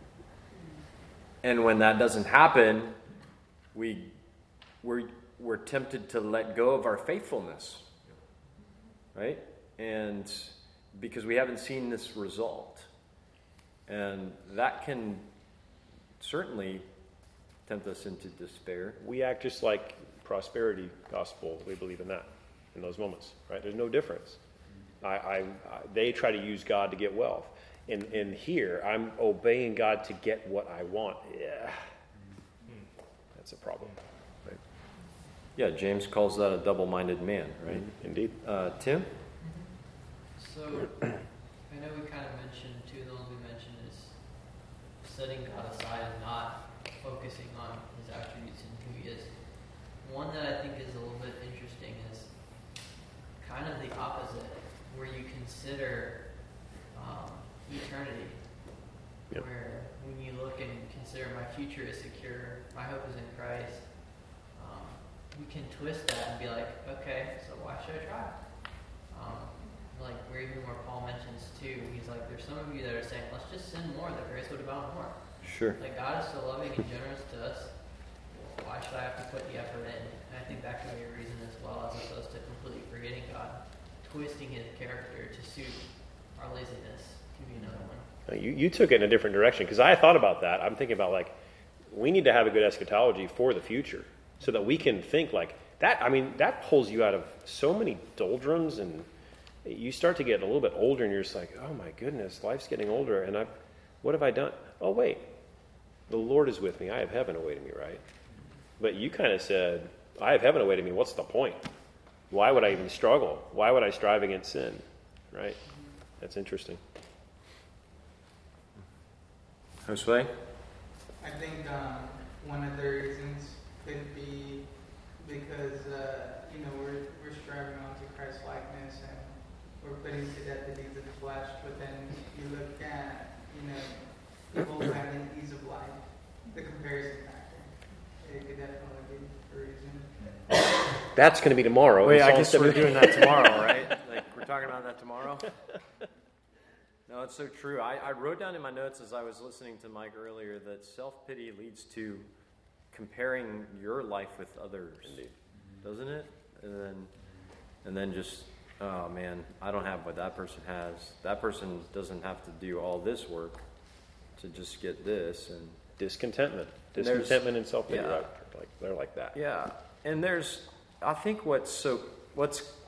and when that doesn't happen, we we're we're tempted to let go of our faithfulness, right? And because we haven't seen this result, and that can certainly tempt us into despair. We act just like prosperity gospel. We believe in that in those moments, right? There's no difference. I, I, I they try to use God to get wealth. In in here, I'm obeying God to get what I want. Yeah, that's a problem. Right? Yeah, James calls that a double-minded man, right? Indeed. Uh, Tim? So, I know we kind of mentioned, two of the ones we mentioned is setting God aside and not focusing on His attributes and who He is. One that I think is a little bit interesting is kind of the opposite, where you consider um, eternity. Yep. Where when you look and consider my future is secure, my hope is in Christ, um, we can twist that and be like, okay, so why should I try? Um, like where even where Paul mentions too, he's like, there's some of you that are saying, let's just sin more, that grace would abound more. Sure. Like God is so loving and generous to us. Why should I have to put the effort in? And I think that can be a reason as well, as opposed to completely forgetting God, twisting His character to suit our laziness can be another one. You you took it in a different direction because I thought about that. I'm thinking about like we need to have a good eschatology for the future so that we can think like that. I mean, that pulls you out of so many doldrums, and you start to get a little bit older, and you're just like, oh my goodness, life's getting older, and I, what have I done? Oh wait, the Lord is with me. I have heaven awaiting me, right? But you kind of said, I have heaven awaiting me. What's the point? Why would I even struggle? Why would I strive against sin? Right? That's interesting. Josue? I think um, one of the reasons could be because uh, you know we're we're striving on to Christ likeness and we're putting to death the deeds of the flesh. But then you look at you know people having ease of life, the comparison factor. It could definitely be a reason. That's going to be tomorrow. Wait, in I Psalm guess we're seventy. doing that tomorrow, right? Like, we're talking about that tomorrow? No, it's so true. I, I wrote down in my notes as I was listening to Mike earlier that self-pity leads to comparing your life with others. Indeed. Doesn't it? And then, and then just, oh man, I don't have what that person has. That person doesn't have to do all this work to just get this. And Discontentment. And there's- Discontentment and self-pity. yeah. Right? Like, they're like that. yeah, and there's, I think what's so, what's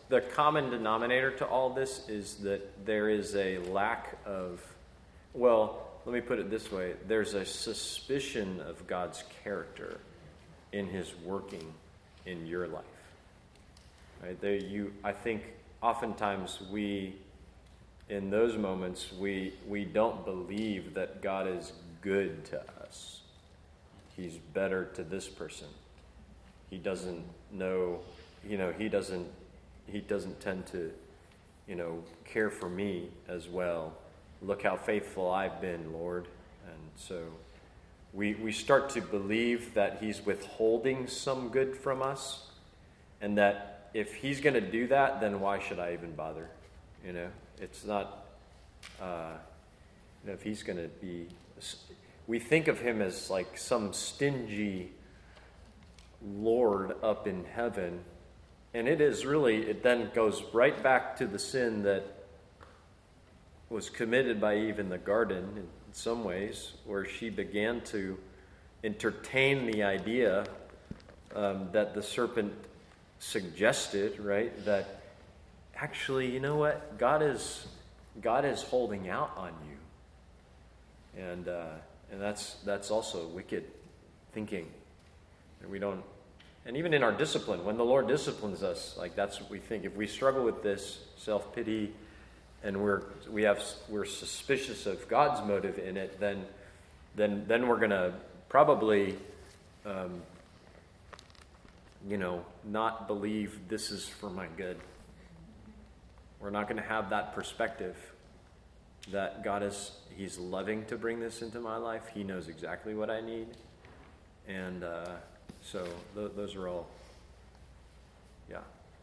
the common denominator to all this is that there is a lack of, well, let me put it this way. There's a suspicion of God's character in his working in your life. Right? There you, I think oftentimes we, in those moments, we we don't believe that God is good to us. He's better to this person. He doesn't know, you know, he doesn't he doesn't tend to, you know, care for me as well. Look how faithful I've been, Lord. And so we we start to believe that he's withholding some good from us, and that if he's going to do that, then why should I even bother? You know, it's not, uh, you know, if he's going to be, we think of him as like some stingy Lord up in heaven, and it is really, it then goes right back to the sin that was committed by Eve in the garden in some ways, where she began to entertain the idea um, that the serpent suggested, right? That actually, you know what? God is God is holding out on you, and uh, and that's that's also wicked thinking. And we don't, and even in our discipline, when the Lord disciplines us, like that's what we think. If we struggle with this self-pity, and we're we have we're suspicious of God's motive in it, then then then we're gonna probably um, you know not believe this is for my good. We're not going to have that perspective that God is he's loving to bring this into my life. He knows exactly what I need, and uh, so th- those are all yeah.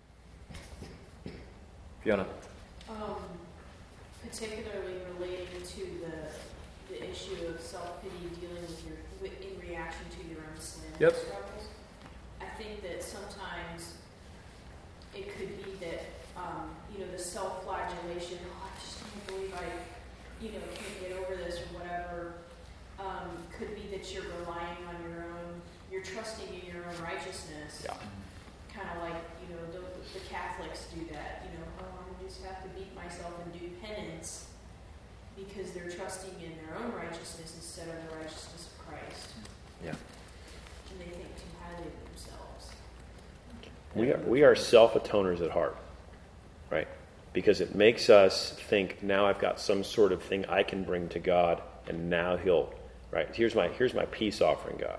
Fiona. Um, particularly relating to the the issue of self-pity, dealing with your with, in reaction to your own sin Yep. struggles. I think that sometimes it could be that um, you know the self-flagellation. Oh, I just can't believe I, you know, can't get over this or whatever. Um, could be that you're relying on your own. You're trusting in your own righteousness. Yeah. Kind of like, you know, the, the Catholics do that. You know, oh, I just have to beat myself and do penance because they're trusting in their own righteousness instead of the righteousness of Christ. Yeah. And they think too highly of themselves. We are, we are self-atoners at heart, right? Because it makes us think, now I've got some sort of thing I can bring to God, and now he'll, right? Here's my here's my peace offering, God.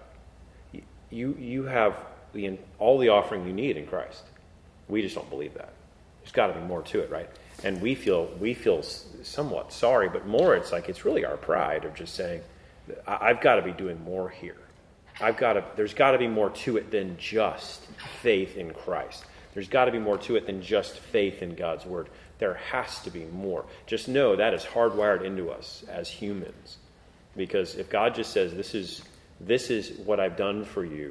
You you have the all the offering you need in Christ. We just don't believe that. There's got to be more to it, right? And we feel we feel somewhat sorry, but more it's like it's really our pride of just saying, I've got to be doing more here. I've got to. There's got to be more to it than just faith in Christ. There's got to be more to it than just faith in God's word. There has to be more. Just know that is hardwired into us as humans, because if God just says, "This is this is what I've done for you,"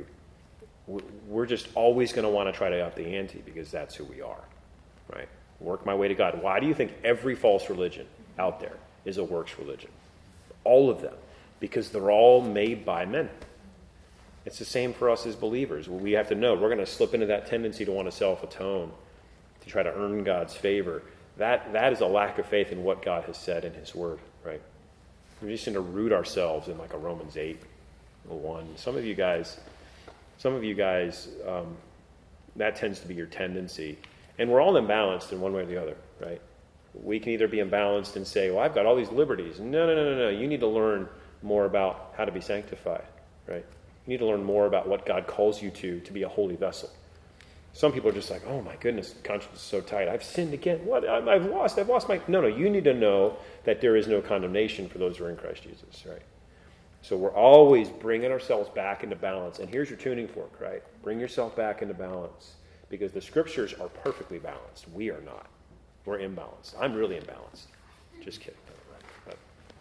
we're just always going to want to try to up the ante because that's who we are, right? Work my way to God. Why do you think every false religion out there is a works religion? All of them, because they're all made by men. It's the same for us as believers. We have to know we're going to slip into that tendency to want to self-atone, to try to earn God's favor. That that is a lack of faith in what God has said in his word, right? We're just going to root ourselves in like a Romans eight or one. Some of you guys, some of you guys, um, that tends to be your tendency. And we're all imbalanced in one way or the other, right? We can either be imbalanced and say, well, I've got all these liberties. No, no, no, no, no. You need to learn more about how to be sanctified, right? You need to learn more about what God calls you to, to be a holy vessel. Some people are just like, oh my goodness, conscience is so tight. I've sinned again. What? I've lost. I've lost my... No, no, you need to know that there is no condemnation for those who are in Christ Jesus, right? So we're always bringing ourselves back into balance. And here's your tuning fork, right? Bring yourself back into balance. Because the scriptures are perfectly balanced. We are not. We're imbalanced. I'm really imbalanced. Just kidding. But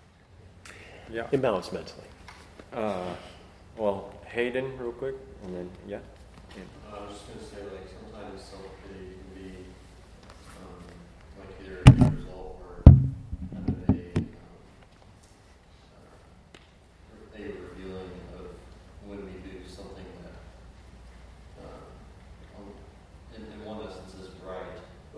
Yeah. imbalanced mentally. Uh, well, Hayden, real quick, and then yeah. Uh, I was just going to say, like, sometimes self-pity can be, um, like, either a result or kind of a, um, uh, a revealing of when we do something that, uh, um, in, in one essence is right,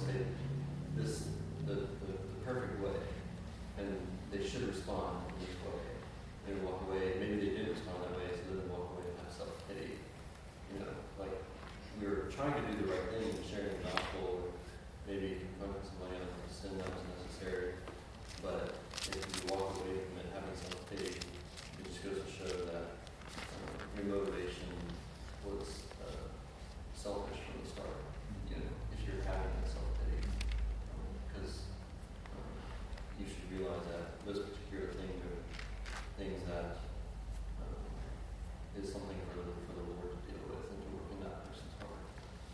say this the, the, the perfect way, and they should respond in this way. They would walk away. Maybe they did respond that way, so they would walk away and have self pity. You know, like we were trying to do the right thing and sharing the gospel, or maybe confronting somebody on a sin that was necessary. But if you walk away from it having self pity, it just goes to show that um, your motivation was uh, selfish from the start. You know, if you're having that self pity, because um, um, you should realize that those particular things are things that um, is something for the, for the Lord to deal with and to work in that person's heart.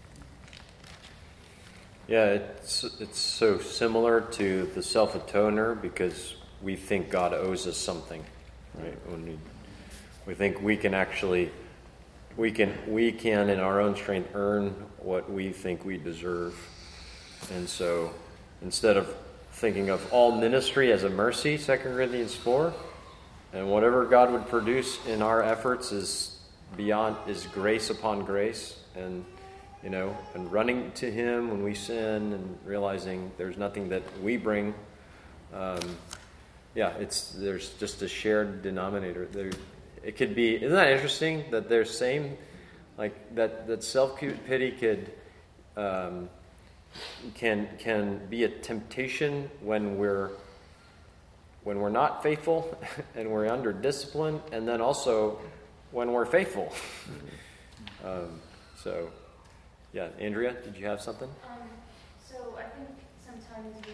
Yeah, it's it's so similar to the self-atoner because we think God owes us something, right? When we we think we can actually we can we can in our own strength earn what we think we deserve, and so instead of thinking of all ministry as a mercy, Second Corinthians four, and whatever God would produce in our efforts is beyond is grace upon grace, and you know, and running to Him when we sin and realizing there's nothing that we bring. Um, yeah, it's there's just a shared denominator. There, it could be. Isn't that interesting that there's same, like that that self pity could um, can can be a temptation when we're when we're not faithful and we're under discipline, and then also when we're faithful. um, so. Yeah, Andrea, did you have something? Um, so I think sometimes we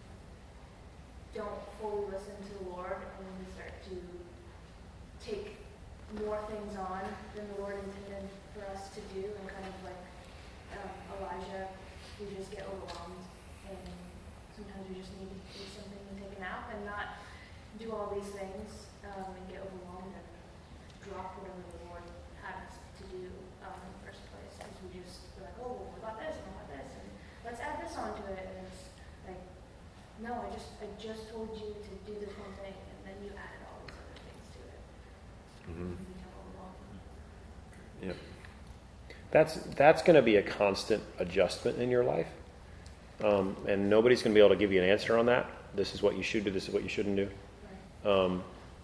don't fully listen to the Lord, and we start to take more things on than the Lord intended for us to do, and kind of like um, Elijah, we just get overwhelmed, and sometimes we just need to do something and take a nap and not do all these things um, and get overwhelmed and drop whatever the Lord had us to do um, in the first place, because we just like, oh, what about this, and what about this, and let's add this onto it, and it's like, no, I just, I just told you to do this one thing, and then you added all these other things to it. Mm-hmm. And we become overwhelmed. Yep. That's that's going to be a constant adjustment in your life, um, and nobody's going to be able to give you an answer on that. This is what you should do. This is what you shouldn't do. Um,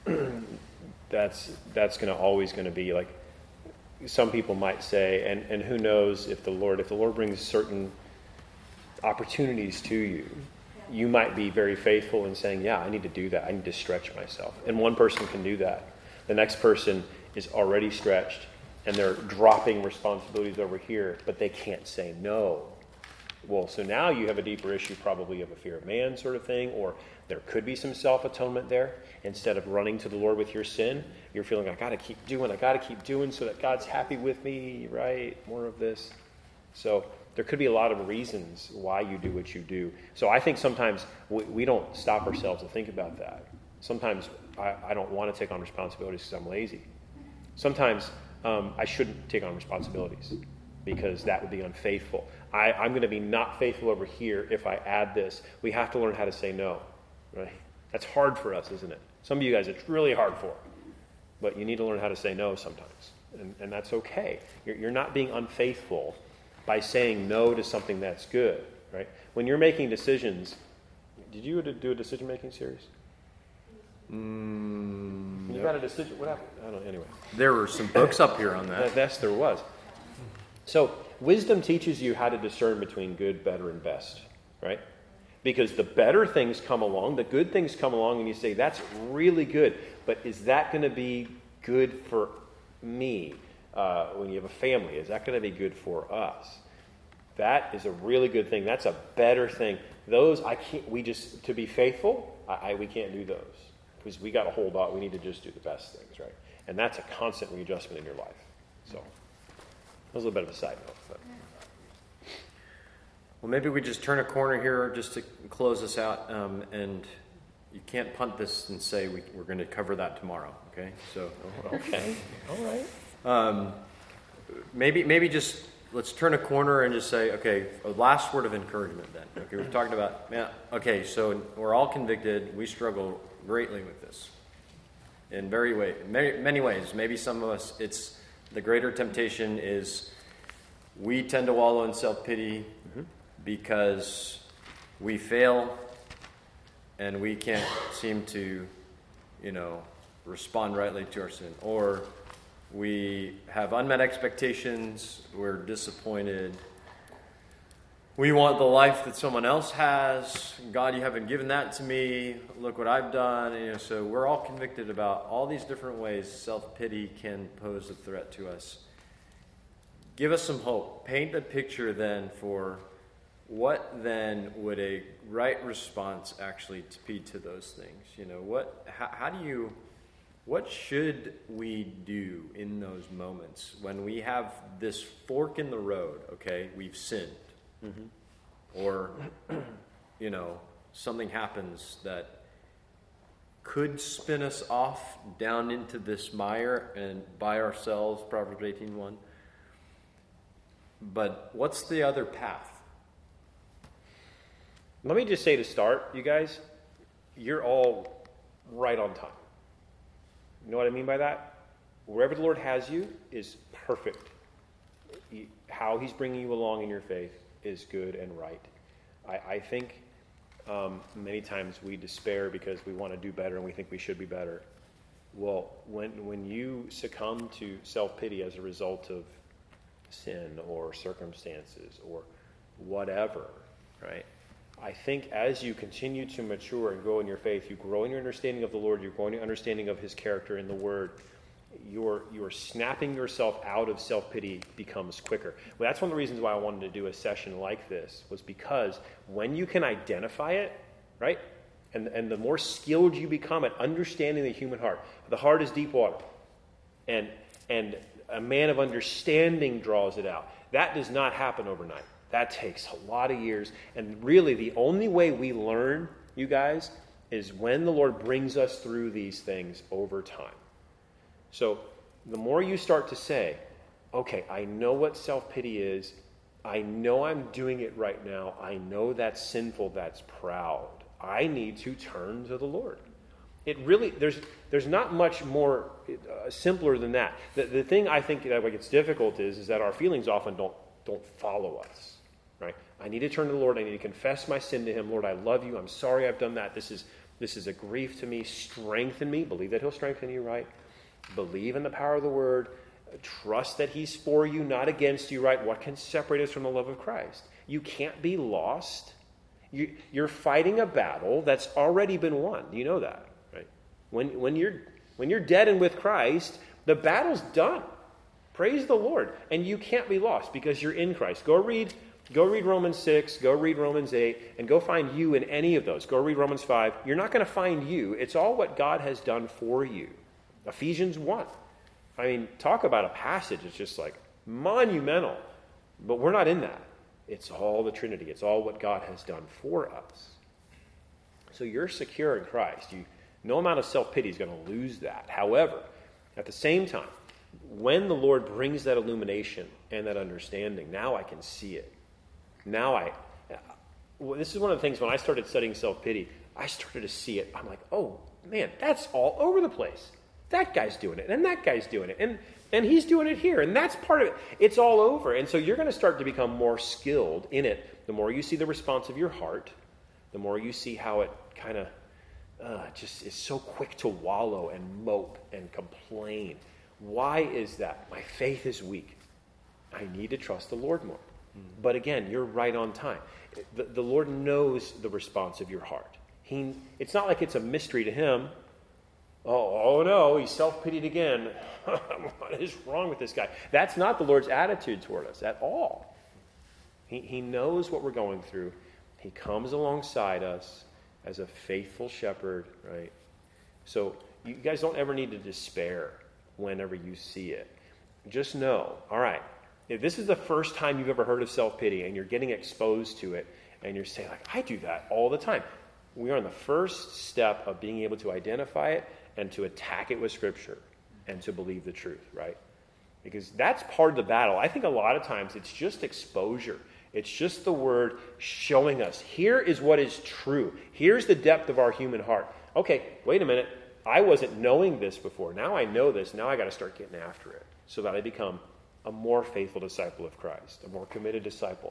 that's that's going to always going to be like. Some people might say, and, and who knows if the Lord if the Lord brings certain opportunities to you, you might be very faithful in saying, yeah, I need to do that. I need to stretch myself. And one person can do that. The next person is already stretched, and they're dropping responsibilities over here, but they can't say no. Well, so now you have a deeper issue probably of a fear of man sort of thing, or there could be some self-atonement there. Instead of running to the Lord with your sin, you're feeling, I got to keep doing, I got to keep doing so that God's happy with me, right? More of this. So there could be a lot of reasons why you do what you do. So I think sometimes we, we don't stop ourselves to think about that. Sometimes I, I don't want to take on responsibilities because I'm lazy. Sometimes um, I shouldn't take on responsibilities because that would be unfaithful. I, I'm going to be not faithful over here if I add this. We have to learn how to say no, right? That's hard for us, isn't it? Some of you guys, it's really hard for. But you need to learn how to say no sometimes. And, and that's okay. You're, you're not being unfaithful by saying no to something that's good, right? When you're making decisions, did you do a decision-making series? Mm, you yep. got a decision? What happened? I don't know. Anyway. There were some books up here on that. Yes, there was. So wisdom teaches you how to discern between good, better, and best, right? Because the better things come along, the good things come along, and you say, that's really good, but is that going to be good for me? Uh, when you have a family, is that going to be good for us? That is a really good thing. That's a better thing. Those, I can't, we just, to be faithful, I, I we can't do those. Because we got to hold out. We need to just do the best things, right? And that's a constant readjustment in your life. So, that was a little bit of a side note. But. Well, maybe we just turn a corner here just to close this out, um, and you can't punt this and say we, we're going to cover that tomorrow, okay? So, okay, all right. Um, maybe, maybe just let's turn a corner and just say, okay, a last word of encouragement. Then, okay, we've talked about, yeah, okay, so we're all convicted. We struggle greatly with this in very way, many, many ways. Maybe some of us, it's the greater temptation is we tend to wallow in self-pity. Mm-hmm. because we fail and we can't seem to, you know, respond rightly to our sin. Or we have unmet expectations, we're disappointed. We want the life that someone else has. God, you haven't given that to me. Look what I've done. You know, so we're all convicted about all these different ways self-pity can pose a threat to us. Give us some hope. Paint a picture then for what then would a right response actually be to those things. You know, what? How, how do you? What should we do in those moments when we have this fork in the road? Okay, we've sinned. Mm-hmm. Or, you know, something happens that could spin us off down into this mire and by ourselves, Proverbs eighteen one. But what's the other path? Let me just say to start, you guys, you're all right on time. You know what I mean by that? Wherever the Lord has you is perfect. He, how he's bringing you along in your faith is good and right. I, I think um, many times we despair because we want to do better and we think we should be better. Well, when when you succumb to self-pity as a result of sin or circumstances or whatever, right? I think as you continue to mature and grow in your faith, you grow in your understanding of the Lord, you're growing in your understanding of his character in the Word, your your snapping yourself out of self-pity becomes quicker. Well, that's one of the reasons why I wanted to do a session like this, was because when you can identify it, right, and, and the more skilled you become at understanding the human heart, the heart is deep water, and and a man of understanding draws it out. That does not happen overnight. That takes a lot of years, and really the only way we learn, you guys, is when the Lord brings us through these things over time. So the more you start to say, okay, I know what self-pity is. I know I'm doing it right now. I know that's sinful, that's proud. I need to turn to the Lord. It really, there's there's not much more uh, simpler than that. The, the thing I think that gets difficult is, is that our feelings often don't don't follow us, right? I need to turn to the Lord. I need to confess my sin to him. Lord, I love you. I'm sorry I've done that. This is this is a grief to me. Strengthen me. Believe that he'll strengthen you, right? Believe in the power of the word. Trust that he's for you, not against you, right? What can separate us from the love of Christ? You can't be lost. You, you're fighting a battle that's already been won. You know that, right? When, when, you're, when you're dead and with Christ, the battle's done. Praise the Lord. And you can't be lost because you're in Christ. Go read, go read Romans six, go read Romans eight, and go find you in any of those. Go read Romans five. You're not going to find you. It's all what God has done for you. Ephesians one. I mean, talk about a passage. It's just like monumental. But we're not in that. It's all the Trinity. It's all what God has done for us. So you're secure in Christ. You, no amount of self-pity is going to lose that. However, at the same time, when the Lord brings that illumination and that understanding, now I can see it. Now I... Well, this is one of the things when I started studying self-pity, I started to see it. I'm like, oh, man, that's all over the place. That guy's doing it, and that guy's doing it, and, and he's doing it here, and that's part of it. It's all over. And so you're going to start to become more skilled in it. The more you see the response of your heart, the more you see how it kind of uh, just is so quick to wallow and mope and complain. Why is that? My faith is weak. I need to trust the Lord more. Mm-hmm. But again, you're right on time. The, the Lord knows the response of your heart. He, it's not like it's a mystery to him. Oh, oh no, he's self-pitied again. What is wrong with this guy? That's not the Lord's attitude toward us at all. He, he knows what we're going through. He comes alongside us as a faithful shepherd, right? So you guys don't ever need to despair whenever you see it. Just know, all right, if this is the first time you've ever heard of self-pity and you're getting exposed to it and you're saying, like, I do that all the time. We are on the first step of being able to identify it and to attack it with Scripture and to believe the truth, right? Because that's part of the battle. I think a lot of times it's just exposure. It's just the Word showing us, here is what is true. Here's the depth of our human heart. Okay, wait a minute. I wasn't knowing this before. Now I know this. Now I got to start getting after it so that I become a more faithful disciple of Christ, a more committed disciple.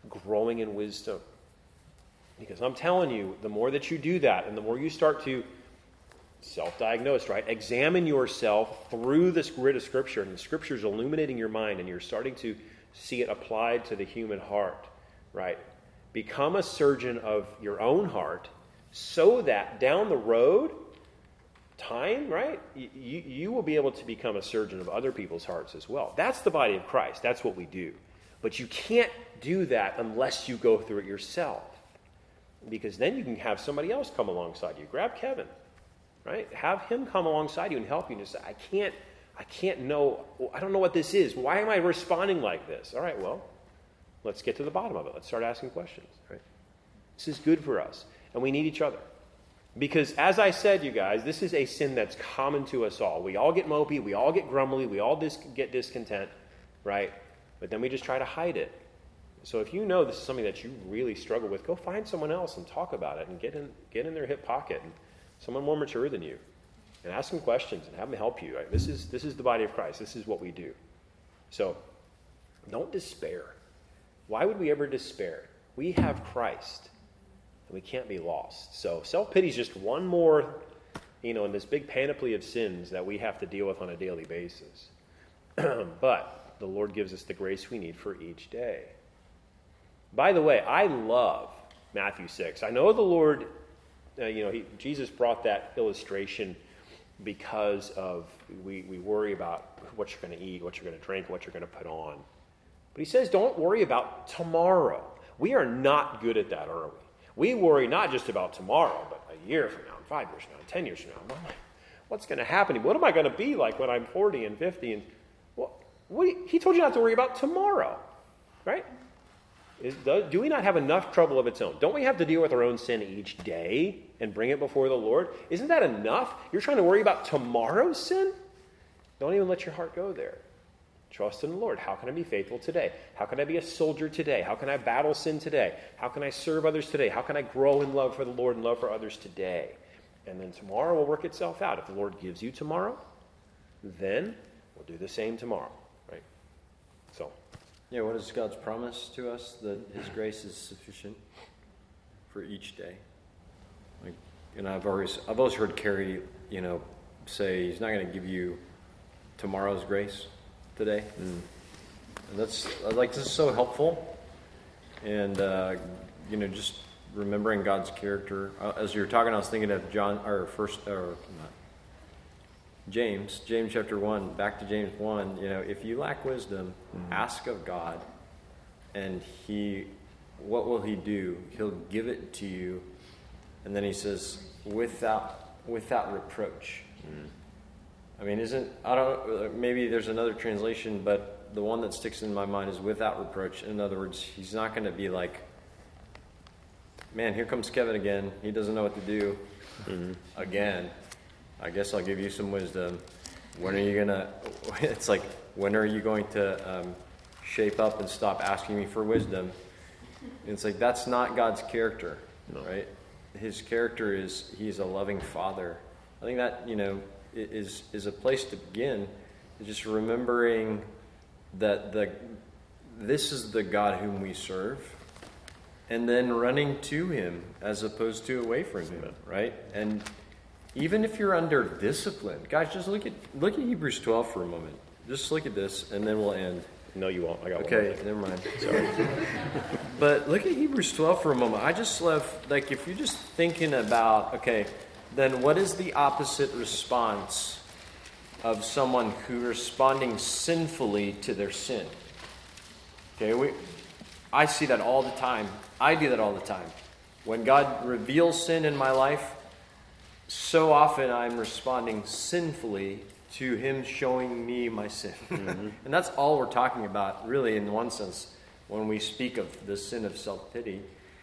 growing in wisdom. Because I'm telling you, the more that you do that, and the more you start to self-diagnose, right? Examine yourself through this grid of Scripture, and the Scripture is illuminating your mind, and you're starting to see it applied to the human heart, right? Become a surgeon of your own heart, so that down the road, time, right? You, you will be able to become a surgeon of other people's hearts as well. That's the body of Christ. That's what we do. But you can't do that unless you go through it yourself. Because then you can have somebody else come alongside you. Grab Kevin, right? Have him come alongside you and help you and just say, I can't, I can't know, I don't know what this is. Why am I responding like this? All right, well, let's get to the bottom of it. Let's start asking questions, right? This is good for us. And we need each other. Because as I said, you guys, this is a sin that's common to us all. We all get mopey. We all get grumbly. We all dis- get discontent, right? But then we just try to hide it. So if you know this is something that you really struggle with, go find someone else and talk about it and get in get in their hip pocket, and someone more mature than you, and ask them questions and have them help you. Right? This is this is the body of Christ. This is what we do. So don't despair. Why would we ever despair? We have Christ, and we can't be lost. So self-pity is just one more, you know, in this big panoply of sins that we have to deal with on a daily basis. But the Lord gives us the grace we need for each day. By the way, I love Matthew six. I know the Lord, uh, you know, he, Jesus brought that illustration because of we, we worry about what you're going to eat, what you're going to drink, what you're going to put on. But he says, don't worry about tomorrow. We are not good at that, are we? We worry not just about tomorrow, but a year from now, and five years from now, and ten years from now. What's going to happen? What am I going to be like when I'm forty and fifty? And well, what, he told you not to worry about tomorrow, right? Is, do we not have enough trouble of its own? Don't we have to deal with our own sin each day and bring it before the Lord? Isn't that enough? You're trying to worry about tomorrow's sin? Don't even let your heart go there. Trust in the Lord. How can I be faithful today? How can I be a soldier today? How can I battle sin today? How can I serve others today? How can I grow in love for the Lord and love for others today? And then tomorrow will work itself out. If the Lord gives you tomorrow, then we'll do the same tomorrow, right? So... Yeah, what is God's promise to us? That His grace is sufficient for each day. Like, and I've always, I've always heard Carrie, you know, say He's not going to give you tomorrow's grace today. Mm. And that's like this is so helpful. And uh, you know, just remembering God's character. Uh, as you were talking, I was thinking of John, or first, or not. James, James chapter one, back to James one, you know, if you lack wisdom, mm-hmm. ask of God, and He, what will He do? He'll give it to you, and then He says, without without reproach. Mm-hmm. I mean, isn't, I don't, maybe there's another translation, but the one that sticks in my mind is without reproach. In other words, He's not going to be like, man, here comes Kevin again. He doesn't know what to do mm-hmm. again. I guess I'll give you some wisdom. When are you going to, it's like, when are you going to um, shape up and stop asking me for wisdom? And it's like, that's not God's character, no. right? His character is, He's a loving Father. I think that, you know, is is a place to begin, just remembering that the this is the God whom we serve, and then running to Him as opposed to away from Him, right? And even if you're under discipline, guys, just look at look at Hebrews twelve for a moment. Just look at this, and then we'll end. No, you won't. I got okay, one. never mind. Sorry. But look at Hebrews twelve for a moment. I just love, like, if you're just thinking about, okay, then what is the opposite response of someone who responding sinfully to their sin? Okay, we, I see that all the time. I do that all the time. When God reveals sin in my life, so often I'm responding sinfully to Him showing me my sin. Mm-hmm. And that's all we're talking about, really, in one sense, when we speak of the sin of self-pity.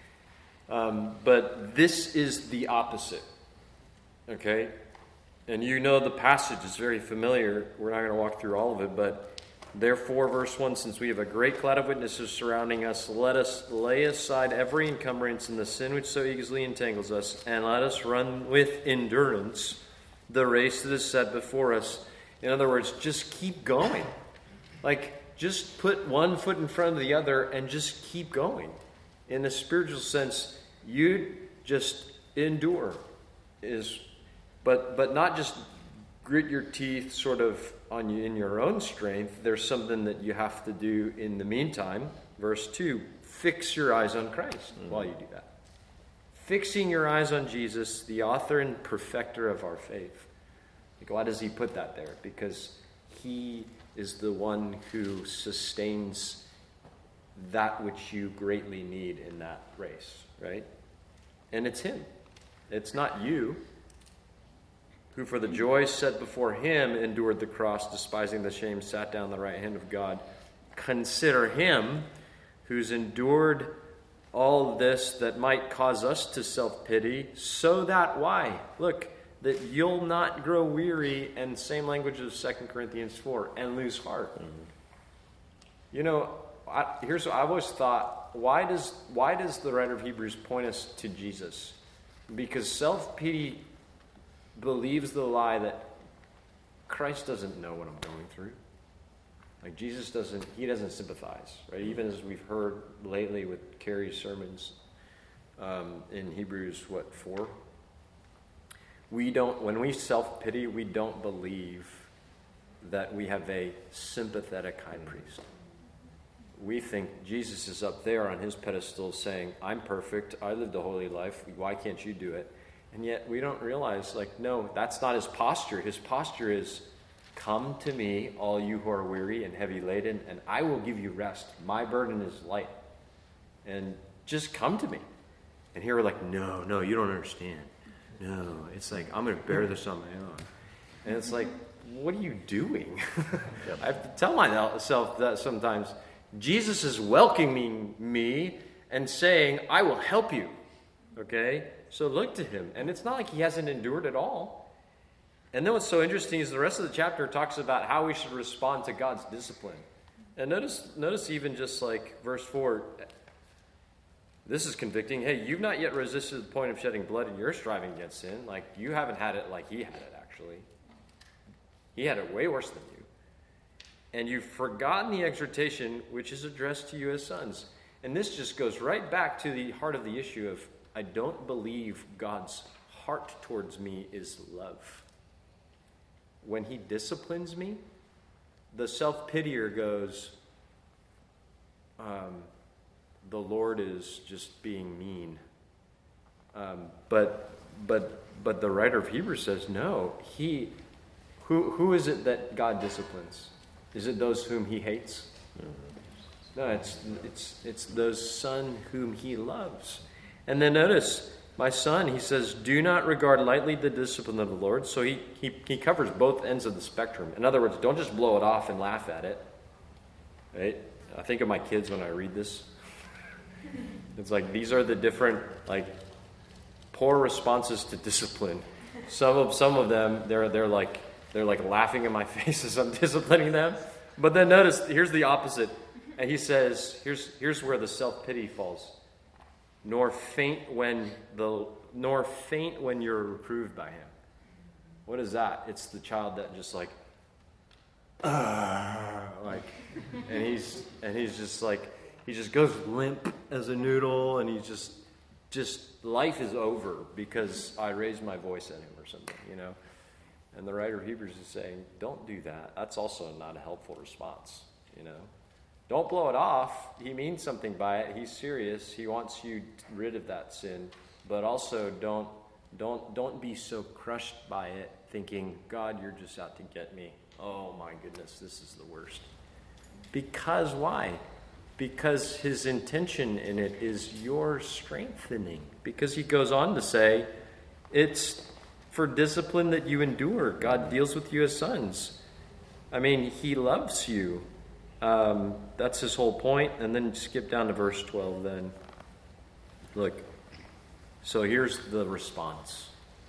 Um, but this is the opposite. Okay? And you know the passage is very familiar. We're not going to walk through all of it, but therefore, verse one, since we have a great cloud of witnesses surrounding us, let us lay aside every encumbrance and the sin which so easily entangles us, and let us run with endurance the race that is set before us. In other words, just keep going. Like, just put one foot in front of the other and just keep going. In a spiritual sense, you just endure, is, but but not just grit your teeth sort of on you in your own strength. There's something that you have to do in the meantime. Verse two, fix your eyes on Christ mm-hmm. while you do that. Fixing your eyes on Jesus, the author and perfecter of our faith. Like, why does he put that there? Because he is the one who sustains that which you greatly need in that race, right? And it's him. It's not you, who for the joy set before him endured the cross, despising the shame, sat down at the right hand of God. Consider him who's endured all this that might cause us to self-pity, so that, why? Look, that you'll not grow weary, and same language of Second Corinthians four, and lose heart. Mm-hmm. You know, I, here's what I've always thought, why does why does the writer of Hebrews point us to Jesus? Because self-pity believes the lie that Christ doesn't know what I'm going through. Like, Jesus doesn't, he doesn't sympathize, right? Even as we've heard lately with Carrie's sermons um, in Hebrews, what, four? We don't, when we self-pity, we don't believe that we have a sympathetic high priest. We think Jesus is up there on his pedestal saying, I'm perfect, I lived a holy life, why can't you do it? And yet we don't realize, like, no, that's not his posture. His posture is, come to me, all you who are weary and heavy laden, and I will give you rest. My burden is light. And just come to me. And here we're like, no, no, you don't understand. No, it's like, I'm going to bear this on my own. And it's like, what are you doing? I have to tell myself that sometimes. Jesus is welcoming me and saying, I will help you. Okay? So look to him. And it's not like he hasn't endured at all. And then what's so interesting is the rest of the chapter talks about how we should respond to God's discipline. And notice, notice even just like verse four, this is convicting. Hey, you've not yet resisted the point of shedding blood and you're striving against sin. Like, you haven't had it like he had it, actually. He had it way worse than you. And you've forgotten the exhortation which is addressed to you as sons. And this just goes right back to the heart of the issue of, I don't believe God's heart towards me is love. When he disciplines me, the self-pitier goes, um, the Lord is just being mean. Um, but but but the writer of Hebrews says, no, he who who is it that God disciplines? Is it those whom he hates? No, it's it's it's those son whom he loves. And then notice, my son, he says, do not regard lightly the discipline of the Lord. So he, he, he covers both ends of the spectrum. In other words, don't just blow it off and laugh at it. Right? I think of my kids when I read this. It's like, these are the different, like, poor responses to discipline. Some of some of them, they're they're like they're like laughing in my face as I'm disciplining them. But then notice, here's the opposite. And he says, here's here's where the self-pity falls. Nor faint when the nor faint when you're reproved by him. What is that? It's the child that just like, uh, like, and he's and he's just like he just goes limp as a noodle, and he's just just life is over because I raised my voice at him or something, you know. And the writer of Hebrews is saying, don't do that. That's also not a helpful response, you know. Don't blow it off. He means something by it. He's serious. He wants you rid of that sin. But also don't don't don't be so crushed by it, thinking, God, you're just out to get me. Oh my goodness, this is the worst. Because why? Because his intention in it is your strengthening. Because he goes on to say, it's for discipline that you endure. God deals with you as sons. I mean, he loves you. Um, that's his whole point. And then skip down to verse twelve then. Look. So here's the response.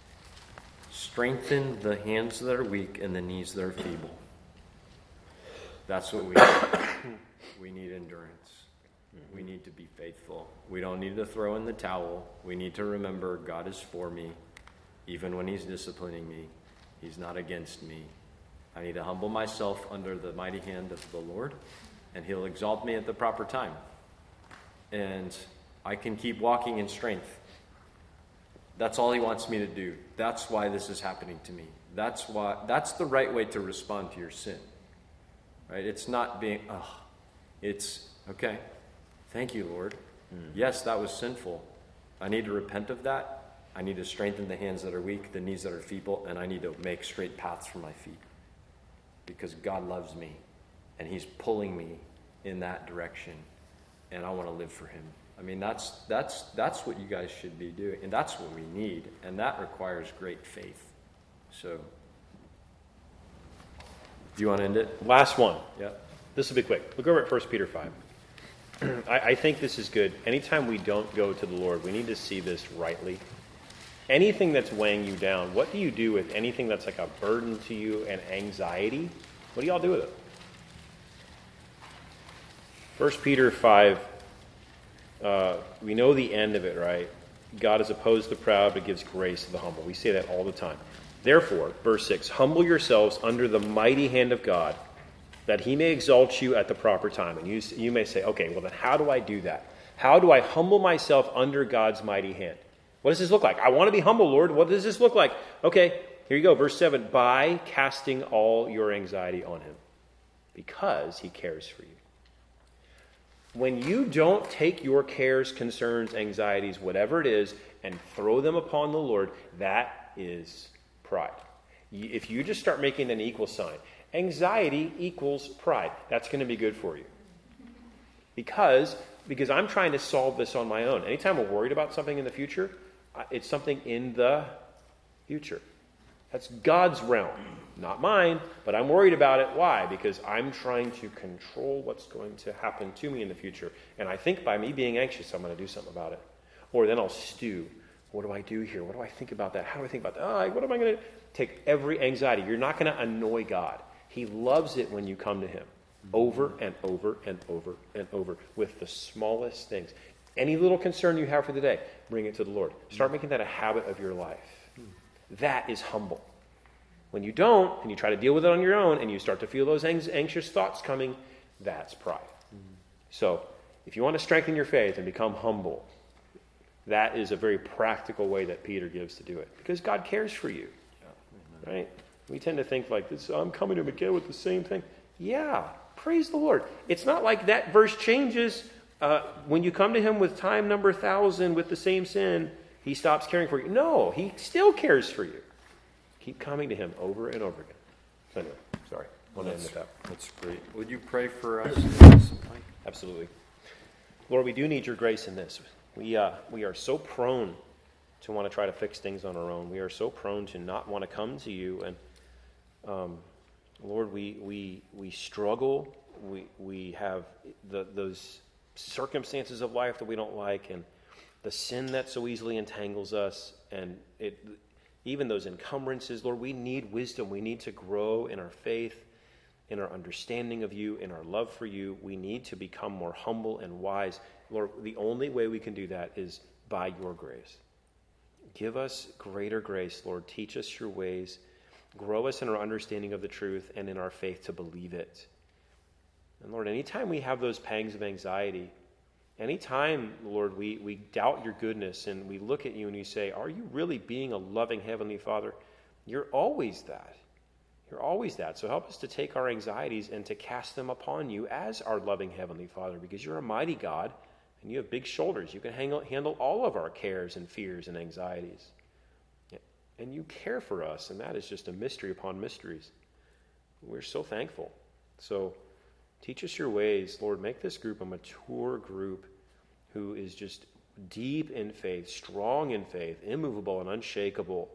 Strengthen the hands that are weak and the knees that are feeble. That's what we need. We need endurance. We need to be faithful. We don't need to throw in the towel. We need to remember God is for me. Even when he's disciplining me, he's not against me. I need to humble myself under the mighty hand of the Lord and he'll exalt me at the proper time. And I can keep walking in strength. That's all he wants me to do. That's why this is happening to me. That's why that's the right way to respond to your sin. Right? It's not being, oh, it's, okay, thank you, Lord. Mm. Yes, that was sinful. I need to repent of that. I need to strengthen the hands that are weak, the knees that are feeble, and I need to make straight paths for my feet. Because God loves me, and he's pulling me in that direction, and I want to live for him. I mean, that's that's that's what you guys should be doing, and that's what we need, and that requires great faith. So, do you want to end it? Last one. Yeah. This will be quick. Look over at First Peter five. I, I think this is good. Anytime we don't go to the Lord, we need to see this rightly. Anything that's weighing you down, what do you do with anything that's like a burden to you and anxiety? What do y'all do with it? First Peter five, uh, we know the end of it, right? God is opposed to the proud, but gives grace to the humble. We say that all the time. Therefore, verse six, humble yourselves under the mighty hand of God, that he may exalt you at the proper time. And you, you may say, okay, well then how do I do that? How do I humble myself under God's mighty hand? What does this look like? I want to be humble, Lord. What does this look like? Okay, here you go. Verse seven, by casting all your anxiety on him, because he cares for you. When you don't take your cares, concerns, anxieties, whatever it is, and throw them upon the Lord, that is pride. If you just start making an equal sign, anxiety equals pride, that's going to be good for you. Because, because I'm trying to solve this on my own. Anytime we're worried about something in the future, it's something in the future. That's God's realm, not mine, but I'm worried about it. Why? Because I'm trying to control what's going to happen to me in the future. And I think by me being anxious, I'm going to do something about it. Or then I'll stew. What do I do here? What do I think about that? How do I think about that? Oh, what am I going to take every anxiety? You're not going to annoy God. He loves it when you come to him over and over and over and over with the smallest things. Any little concern you have for the day, bring it to the Lord. Start making that a habit of your life. That is humble. When you don't, and you try to deal with it on your own, and you start to feel those anxious thoughts coming, that's pride. So, if you want to strengthen your faith and become humble, that is a very practical way that Peter gives to do it. Because God cares for you. Right? We tend to think like this, I'm coming to him again with the same thing. Yeah, praise the Lord. It's not like that verse changes. Uh, when you come to him with time number thousand with the same sin, he stops caring for you. No, he still cares for you. Keep coming to him over and over again. So anyway, sorry. I want to end with that. That's great. Would you pray for us? Absolutely. Lord, we do need your grace in this. We uh, we are so prone to want to try to fix things on our own. We are so prone to not want to come to you. And um, Lord, we we we struggle. We we have the, those circumstances of life that we don't like, and the sin that so easily entangles us, and it even those encumbrances. Lord, we need wisdom. We need to grow in our faith, in our understanding of you, in our love for you. We need to become more humble and wise. Lord, the only way we can do that is by your grace. Give us greater grace, Lord. Teach us your ways. Grow us in our understanding of the truth and in our faith to believe it. And Lord, anytime we have those pangs of anxiety, anytime, Lord, we, we doubt your goodness and we look at you and we say, are you really being a loving Heavenly Father? You're always that. You're always that. So help us to take our anxieties and to cast them upon you as our loving Heavenly Father, because you're a mighty God and you have big shoulders. You can handle, handle all of our cares and fears and anxieties. And you care for us, and that is just a mystery upon mysteries. We're so thankful. So teach us your ways, Lord. Make this group a mature group who is just deep in faith, strong in faith, immovable and unshakable.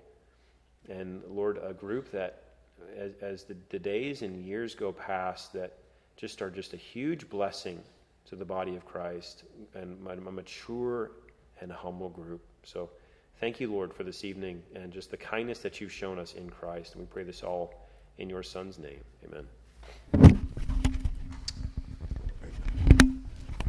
And Lord, a group that, as, as the, the days and years go past, that just are just a huge blessing to the body of Christ, and a mature and humble group. So thank you, Lord, for this evening and just the kindness that you've shown us in Christ. And we pray this all in your Son's name. Amen.